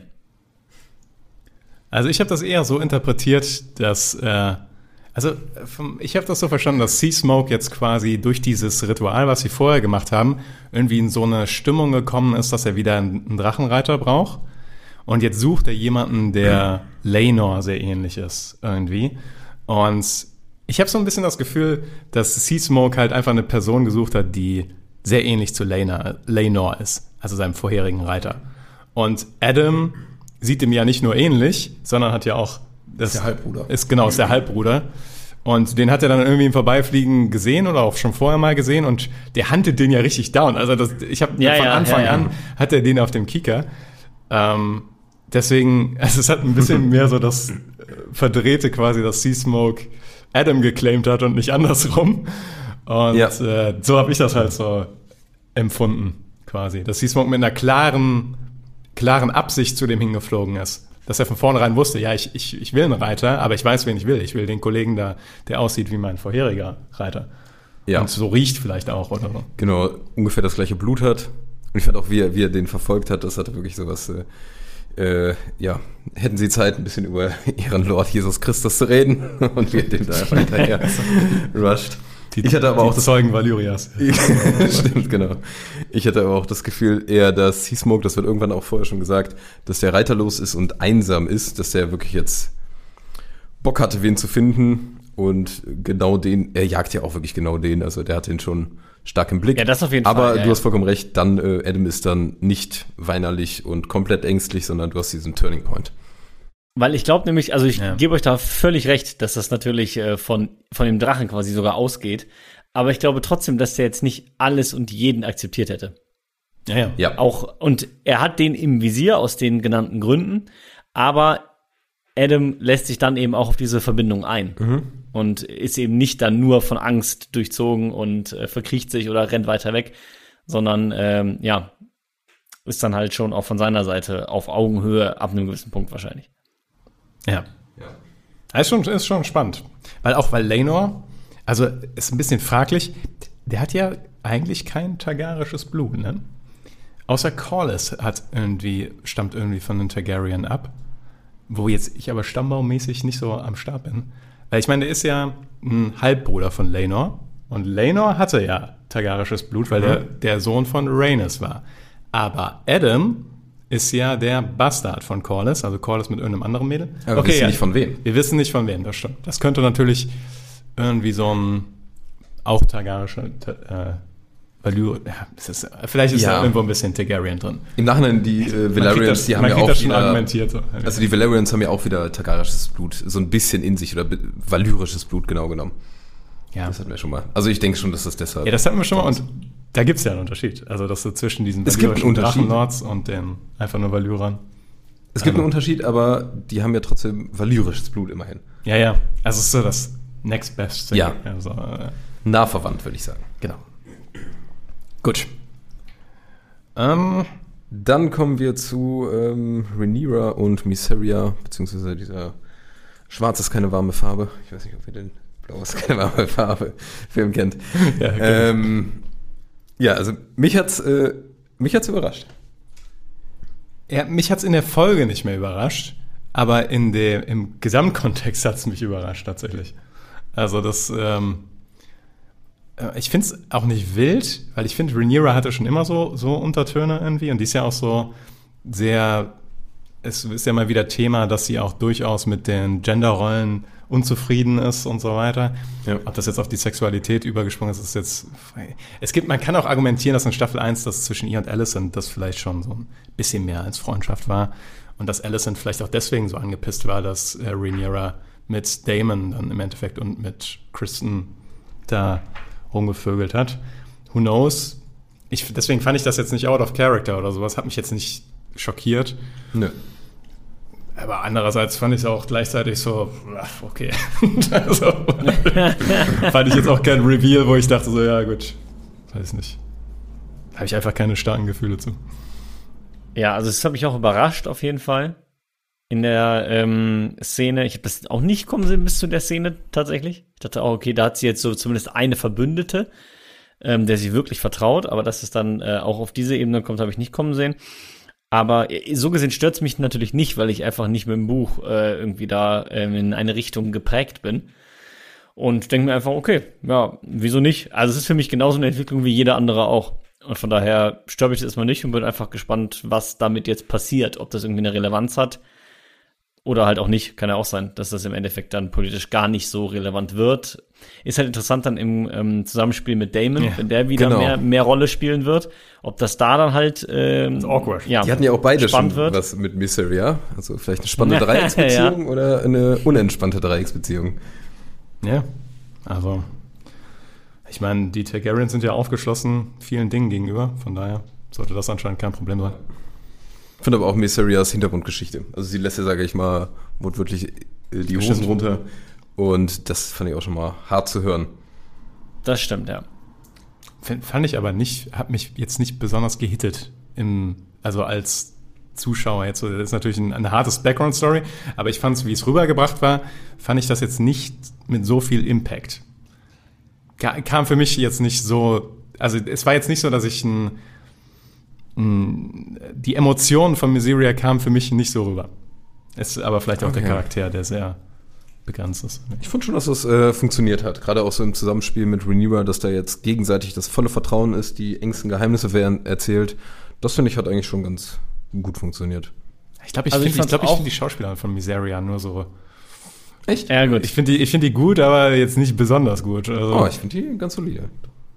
Also ich habe das eher so interpretiert, dass, äh, also vom, ich habe das so verstanden, dass Sea Smoke jetzt quasi durch dieses Ritual, was sie vorher gemacht haben, irgendwie in so eine Stimmung gekommen ist, dass er wieder einen, einen Drachenreiter braucht. Und jetzt sucht er jemanden, der Laenor sehr ähnlich ist irgendwie. Und ich habe so ein bisschen das Gefühl, dass Sea Smoke halt einfach eine Person gesucht hat, die sehr ähnlich zu Laenor, Laenor ist, also seinem vorherigen Reiter. Und Adam sieht ihm ja nicht nur ähnlich, sondern hat ja auch das Ist der Halbbruder. Ist genau, ist der Halbbruder. Und den hat er dann irgendwie im Vorbeifliegen gesehen oder auch schon vorher mal gesehen und der huntet den ja richtig down. Also das, ich habe Ja, von ja, Anfang ja, ja. an hat er den auf dem Kieker. Ähm, deswegen, also es hat ein bisschen mehr so das äh, verdrehte quasi, dass Sea Smoke Adam geclaimed hat und nicht andersrum. Und Ja. äh, so habe ich das halt so empfunden quasi. Dass Sea Smoke mit einer klaren, klaren Absicht zu dem hingeflogen ist. Dass er von vornherein wusste, ja, ich, ich, ich will einen Reiter, aber ich weiß, wen ich will. Ich will den Kollegen da, der aussieht wie mein vorheriger Reiter. Ja. Und so riecht vielleicht auch oder so. Genau, ungefähr das gleiche Blut hat. Und ich fand auch, wie er, wie er den verfolgt hat, das hatte wirklich sowas, äh, äh, ja, hätten sie Zeit, ein bisschen über ihren Lord Jesus Christus zu reden und wie er den da einfach hinterher rusht. Die, ich hatte aber die auch das Zeugen Valyrias. Stimmt, genau. Ich hatte aber auch das Gefühl eher, dass Seasmoke, das wird irgendwann auch vorher schon gesagt, dass der reiterlos ist und einsam ist, dass der wirklich jetzt Bock hatte, wen zu finden und genau den, er jagt ja auch wirklich genau den, also der hat den schon stark im Blick. Ja, das auf jeden aber Fall. Aber du ja, hast vollkommen recht, dann äh, Adam ist dann nicht weinerlich und komplett ängstlich, sondern du hast diesen Turning Point. Weil ich glaube nämlich, also ich Ja. gebe euch da völlig recht, dass das natürlich äh, von, von dem Drachen quasi sogar ausgeht. Aber ich glaube trotzdem, dass der jetzt nicht alles und jeden akzeptiert hätte. Ja, ja. Ja, Auch, und er hat den im Visier aus den genannten Gründen, aber Adam lässt sich dann eben auch auf diese Verbindung ein. Und ist eben nicht dann nur von Angst durchzogen und äh, verkriecht sich oder rennt weiter weg, sondern ähm, ja, ist dann halt schon auch von seiner Seite auf Augenhöhe ab einem gewissen Punkt wahrscheinlich. Ja. ja. Ist schon, ist schon spannend. Weil auch, weil Laenor, also ist ein bisschen fraglich, der hat ja eigentlich kein targarisches Blut, ne? Außer Corlys hat irgendwie, stammt irgendwie von den Targaryen ab. Wo jetzt ich aber stammbaummäßig nicht so am Start bin. Weil ich meine, der ist ja ein Halbbruder von Laenor. Und Laenor hatte ja targarisches Blut, weil mhm. der der Sohn von Rhaenys war. Aber Adam ist ja der Bastard von Corlys, also Corlys mit irgendeinem anderen Mädel. aber okay, wir wissen ja. nicht von wem. Wir wissen nicht von wem, das stimmt. Das könnte natürlich irgendwie so ein auch targarischer äh, Valyr, ja, es ist, vielleicht ist Ja. da irgendwo ein bisschen Targaryen drin. Im Nachhinein, die äh, Man kriegt Valerians, das, die haben man ja kriegt auch das schon wieder, argumentiert. So. also die Valerians haben ja auch wieder targarisches Blut, so ein bisschen in sich, oder be- valyrisches Blut genau genommen. ja. Das hatten wir schon mal. Also ich denke schon, dass das deshalb... ja, das hatten wir schon mal und da gibt es ja einen Unterschied. Also das so zwischen diesen Es gibt einen valyrischen Unterschied. Drachenlords und den einfach nur Valyrern. Es gibt Also- einen Unterschied, aber die haben ja trotzdem valyrisches Blut immerhin. Ja, ja. Also es ist so das Next Best Thing. Ja. Also, äh, Nah verwandt, würde ich sagen. genau. Gut. Ähm, Dann kommen wir zu ähm, Rhaenyra und Mysaria, beziehungsweise dieser Schwarz ist keine warme Farbe. Ich weiß nicht, ob ihr den Blau ist keine warme Farbe Film kennt. Ja, genau. ähm, ja, also mich hat's, äh, mich hat's überrascht. ja, mich hat es in der Folge nicht mehr überrascht, aber in der, im Gesamtkontext hat es mich überrascht tatsächlich. Also das, ähm, äh, ich finde es auch nicht wild, weil ich finde, Rhaenyra hatte schon immer so, so Untertöne irgendwie und die ist ja auch so sehr, es ist ja mal wieder Thema, dass sie auch durchaus mit den Genderrollen unzufrieden ist und so weiter. Ja. Ob das jetzt auf die Sexualität übergesprungen ist, ist jetzt, es gibt, man kann auch argumentieren, dass in Staffel eins das zwischen ihr und Alicent das vielleicht schon so ein bisschen mehr als Freundschaft war und dass Alicent vielleicht auch deswegen so angepisst war, dass äh, Rhaenyra mit Daemon dann im Endeffekt und mit Kristen da rumgevögelt hat. Who knows? Ich, deswegen fand ich das jetzt nicht out of character oder sowas, hat mich jetzt nicht schockiert. Nö. Aber andererseits fand ich es auch gleichzeitig so, ach, okay. Also, fand ich jetzt auch kein Reveal, wo ich dachte so, ja gut, weiß nicht. Habe ich einfach keine starken Gefühle zu. Ja, also das hat mich auch überrascht auf jeden Fall. In der ähm, Szene, ich habe das auch nicht kommen sehen bis zu der Szene tatsächlich. Ich dachte auch, okay, da hat sie jetzt so zumindest eine Verbündete, ähm, der sie wirklich vertraut, aber dass es dann äh, auch auf diese Ebene kommt, habe ich nicht kommen sehen. Aber äh, so gesehen stört es mich natürlich nicht, weil ich einfach nicht mit dem Buch äh, irgendwie da ähm, in eine Richtung geprägt bin. Und denke mir einfach, okay, ja, wieso nicht? Also es ist für mich genauso eine Entwicklung wie jeder andere auch. Und von daher stört mich das erstmal nicht und bin einfach gespannt, was damit jetzt passiert, ob das irgendwie eine Relevanz hat. Oder halt auch nicht, kann ja auch sein, dass das im Endeffekt dann politisch gar nicht so relevant wird. Ist halt interessant dann im ähm, Zusammenspiel mit Daemon, Ja, wenn der wieder genau. mehr, mehr Rolle spielen wird. Ob das da dann halt ähm, awkward. Ja, Die hatten ja auch beide spannend schon wird. was mit Mysaria. Also vielleicht eine spannende Dreiecksbeziehung oder eine unentspannte Dreiecksbeziehung. Ja, also ich meine, die Targaryens sind ja aufgeschlossen vielen Dingen gegenüber, von daher sollte das anscheinend kein Problem sein. Ich finde aber auch Mysarias Hintergrundgeschichte. Also sie lässt ja, sage ich mal, wortwörtlich äh, die Hosen Stimmt. runter. Und das fand ich auch schon mal hart zu hören. Das stimmt, ja. F- Fand ich aber nicht, hat mich jetzt nicht besonders gehittet, im, also als Zuschauer jetzt. Das ist natürlich ein, eine hartes Background-Story, aber ich fand es, wie es rübergebracht war, fand ich das jetzt nicht mit so viel Impact. kam für mich jetzt nicht so, also es war jetzt nicht so, dass ich ein, ein die Emotionen von Mysteria kamen für mich nicht so rüber. Es ist aber vielleicht auch okay. Der Charakter, der sehr begrenzt ist. Ich fand schon, dass das äh, funktioniert hat. Gerade auch so im Zusammenspiel mit Rhaenyra, dass da jetzt gegenseitig das volle Vertrauen ist, die engsten Geheimnisse werden erzählt. Das finde ich hat eigentlich schon ganz gut funktioniert. Ich glaube, ich also finde ich glaub, ich find die Schauspielerin von Mysteria nur so. Echt? Ja, gut. Ich finde die, ich find die gut, aber jetzt nicht besonders gut. Also. Oh, ich finde die ganz solide.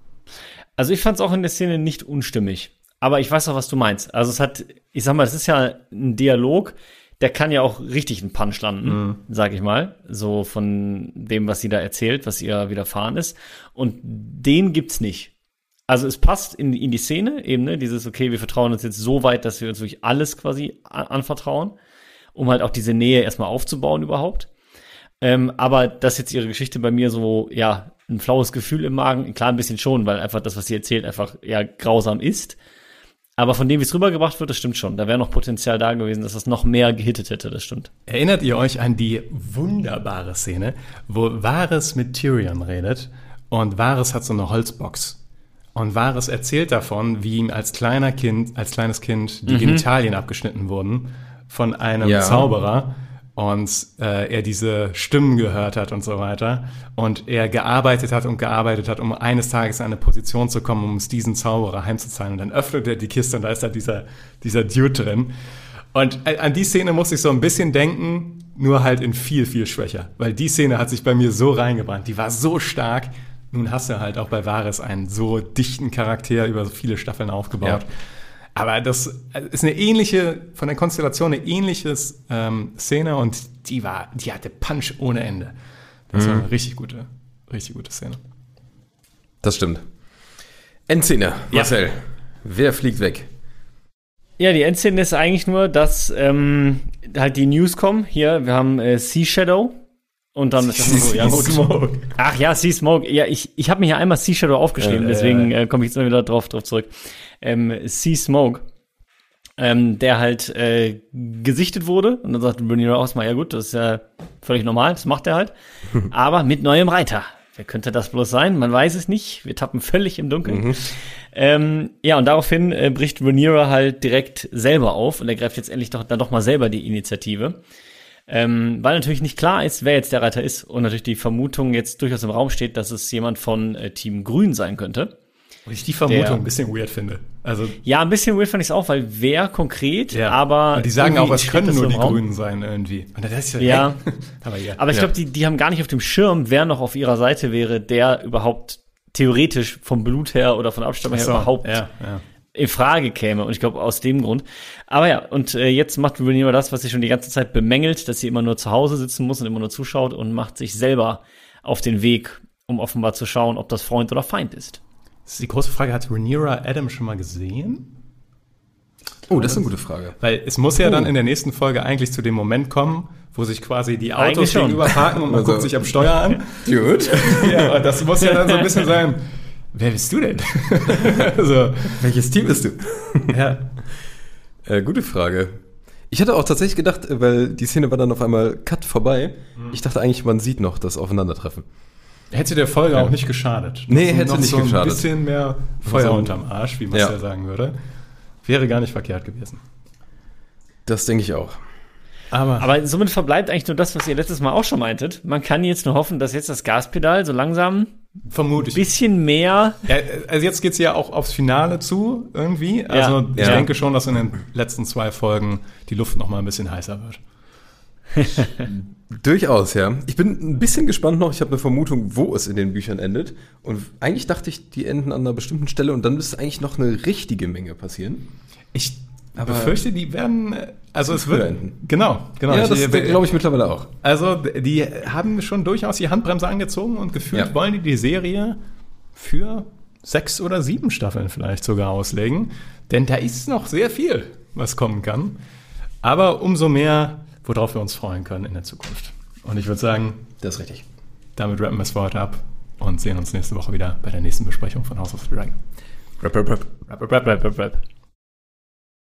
Also ich fand es auch in der Szene nicht unstimmig. Aber ich weiß auch, was du meinst. Also es hat, ich sag mal, das ist ja ein Dialog, der kann ja auch richtig einen Punch landen, mhm. sag ich mal. So von dem, was sie da erzählt, was ihr widerfahren ist. Und den gibt's nicht. Also es passt in, in die Szene eben, ne, dieses, okay, wir vertrauen uns jetzt so weit, dass wir uns wirklich alles quasi an, anvertrauen, um halt auch diese Nähe erstmal aufzubauen überhaupt. Ähm, aber dass jetzt ihre Geschichte bei mir so, ja, ein flaues Gefühl im Magen, klar ein bisschen schon, weil einfach das, was sie erzählt, einfach ja grausam ist. Aber von dem, wie es rübergebracht wird, das stimmt schon. Da wäre noch Potenzial da gewesen, dass das noch mehr gehittet hätte, das stimmt. Erinnert ihr euch an die wunderbare Szene, wo Varys mit Tyrion redet und Varys hat so eine Holzbox. Und Varys erzählt davon, wie ihm als kleiner Kind, als kleines Kind die mhm. Genitalien abgeschnitten wurden von einem ja. Zauberer und äh, er diese Stimmen gehört hat und so weiter und er gearbeitet hat und gearbeitet hat, um eines Tages in eine Position zu kommen, um es diesen Zauberer heimzuzahlen. Und dann öffnet er die Kiste und da ist da dieser, dieser Dude drin. Und an die Szene muss ich so ein bisschen denken, nur halt in viel, viel schwächer. Weil die Szene hat sich bei mir so reingebrannt, die war so stark. Nun hast du halt auch bei Varys einen so dichten Charakter über so viele Staffeln aufgebaut. Ja. Aber das ist eine ähnliche, von der Konstellation eine ähnliche ähm, Szene und die war, die hatte Punch ohne Ende. Das mhm. war eine richtig gute, richtig gute Szene. Das stimmt. Endszene, Marcel. Ja. Wer fliegt weg? Ja, die Endszene ist eigentlich nur, dass ähm, halt die News kommen. Hier, wir haben äh, Sea Shadow. Und dann ist das so, ja gut. Smoke. Ach ja, Sea Smoke. Ja, ich, ich habe mir hier einmal Sea Shadow aufgeschrieben, äh, deswegen äh, komme ich jetzt mal wieder drauf, drauf zurück. Ähm, Sea Smoke, ähm, der halt äh, gesichtet wurde. Und dann sagt Rhaenyra auch mal, ja gut, das ist ja völlig normal, das macht er halt. Aber mit neuem Reiter. Wer könnte das bloß sein? Man weiß es nicht. Wir tappen völlig im Dunkeln. Mhm. Ähm, ja, und daraufhin äh, bricht Rhaenyra halt direkt selber auf und er greift jetzt endlich doch, dann doch mal selber die Initiative. Ähm, weil natürlich nicht klar ist, wer jetzt der Reiter ist und natürlich die Vermutung jetzt durchaus im Raum steht, dass es jemand von äh, Team Grün sein könnte. Und ich die Vermutung der, ein bisschen weird finde. Also ja, ein bisschen weird fand ich es auch, weil wer konkret, ja. aber und die sagen auch, es können nur die Raum. Grünen sein irgendwie. Und das ist ja, ja. aber, ja. aber ich ja. glaube, die, die haben gar nicht auf dem Schirm, wer noch auf ihrer Seite wäre, der überhaupt theoretisch vom Blut her oder von Abstammung her so. überhaupt ja, ja. in Frage käme. Und ich glaube, aus dem Grund. Aber ja, und äh, jetzt macht Rhaenyra das, was sie schon die ganze Zeit bemängelt, dass sie immer nur zu Hause sitzen muss und immer nur zuschaut und macht sich selber auf den Weg, um offenbar zu schauen, ob das Freund oder Feind ist. Das ist die große Frage, hat Rhaenyra Adam schon mal gesehen? Oh, das ist eine gute Frage. Weil es muss ja oh. dann in der nächsten Folge eigentlich zu dem Moment kommen, wo sich quasi die Autos gegenüber parken und man also, guckt sich am Steuer an. Gut. Ja, und das muss ja dann so ein bisschen sein, wer bist du denn? so. Welches Team bist du? Ja. Äh, gute Frage. Ich hatte auch tatsächlich gedacht, weil die Szene war dann auf einmal Cut vorbei, mhm. ich dachte eigentlich, man sieht noch das Aufeinandertreffen. Hätte der Folge ja. auch nicht geschadet. Nee, hätte noch nicht so geschadet. Ein bisschen mehr Feuer so unterm Arsch, wie man es ja. ja sagen würde. Wäre gar nicht verkehrt gewesen. Das denke ich auch. Aber, Aber somit verbleibt eigentlich nur das, was ihr letztes Mal auch schon meintet. Man kann jetzt nur hoffen, dass jetzt das Gaspedal so langsam vermutlich ein bisschen mehr. Ja, also jetzt geht's ja auch aufs Finale zu irgendwie. Also ja. ich ja. denke schon, dass in den letzten zwei Folgen die Luft noch mal ein bisschen heißer wird. Durchaus, ja. Ich bin ein bisschen gespannt noch. Ich habe eine Vermutung, wo es in den Büchern endet. Und eigentlich dachte ich, die enden an einer bestimmten Stelle und dann müsste eigentlich noch eine richtige Menge passieren. Ich Aber befürchte, die werden, also es wird enden. Genau, genau. Ja, das glaube ich mittlerweile auch. Also die haben schon durchaus die Handbremse angezogen und gefühlt ja. wollen die die Serie für sechs oder sieben Staffeln vielleicht sogar auslegen. Denn da ist noch sehr viel, was kommen kann. Aber umso mehr, worauf wir uns freuen können in der Zukunft. Und ich würde sagen, das ist richtig. Damit rappen wir es für heute ab und sehen uns nächste Woche wieder bei der nächsten Besprechung von House of the Dragon. Rap, rap, rap. Rap, rap, rap, rap, rap.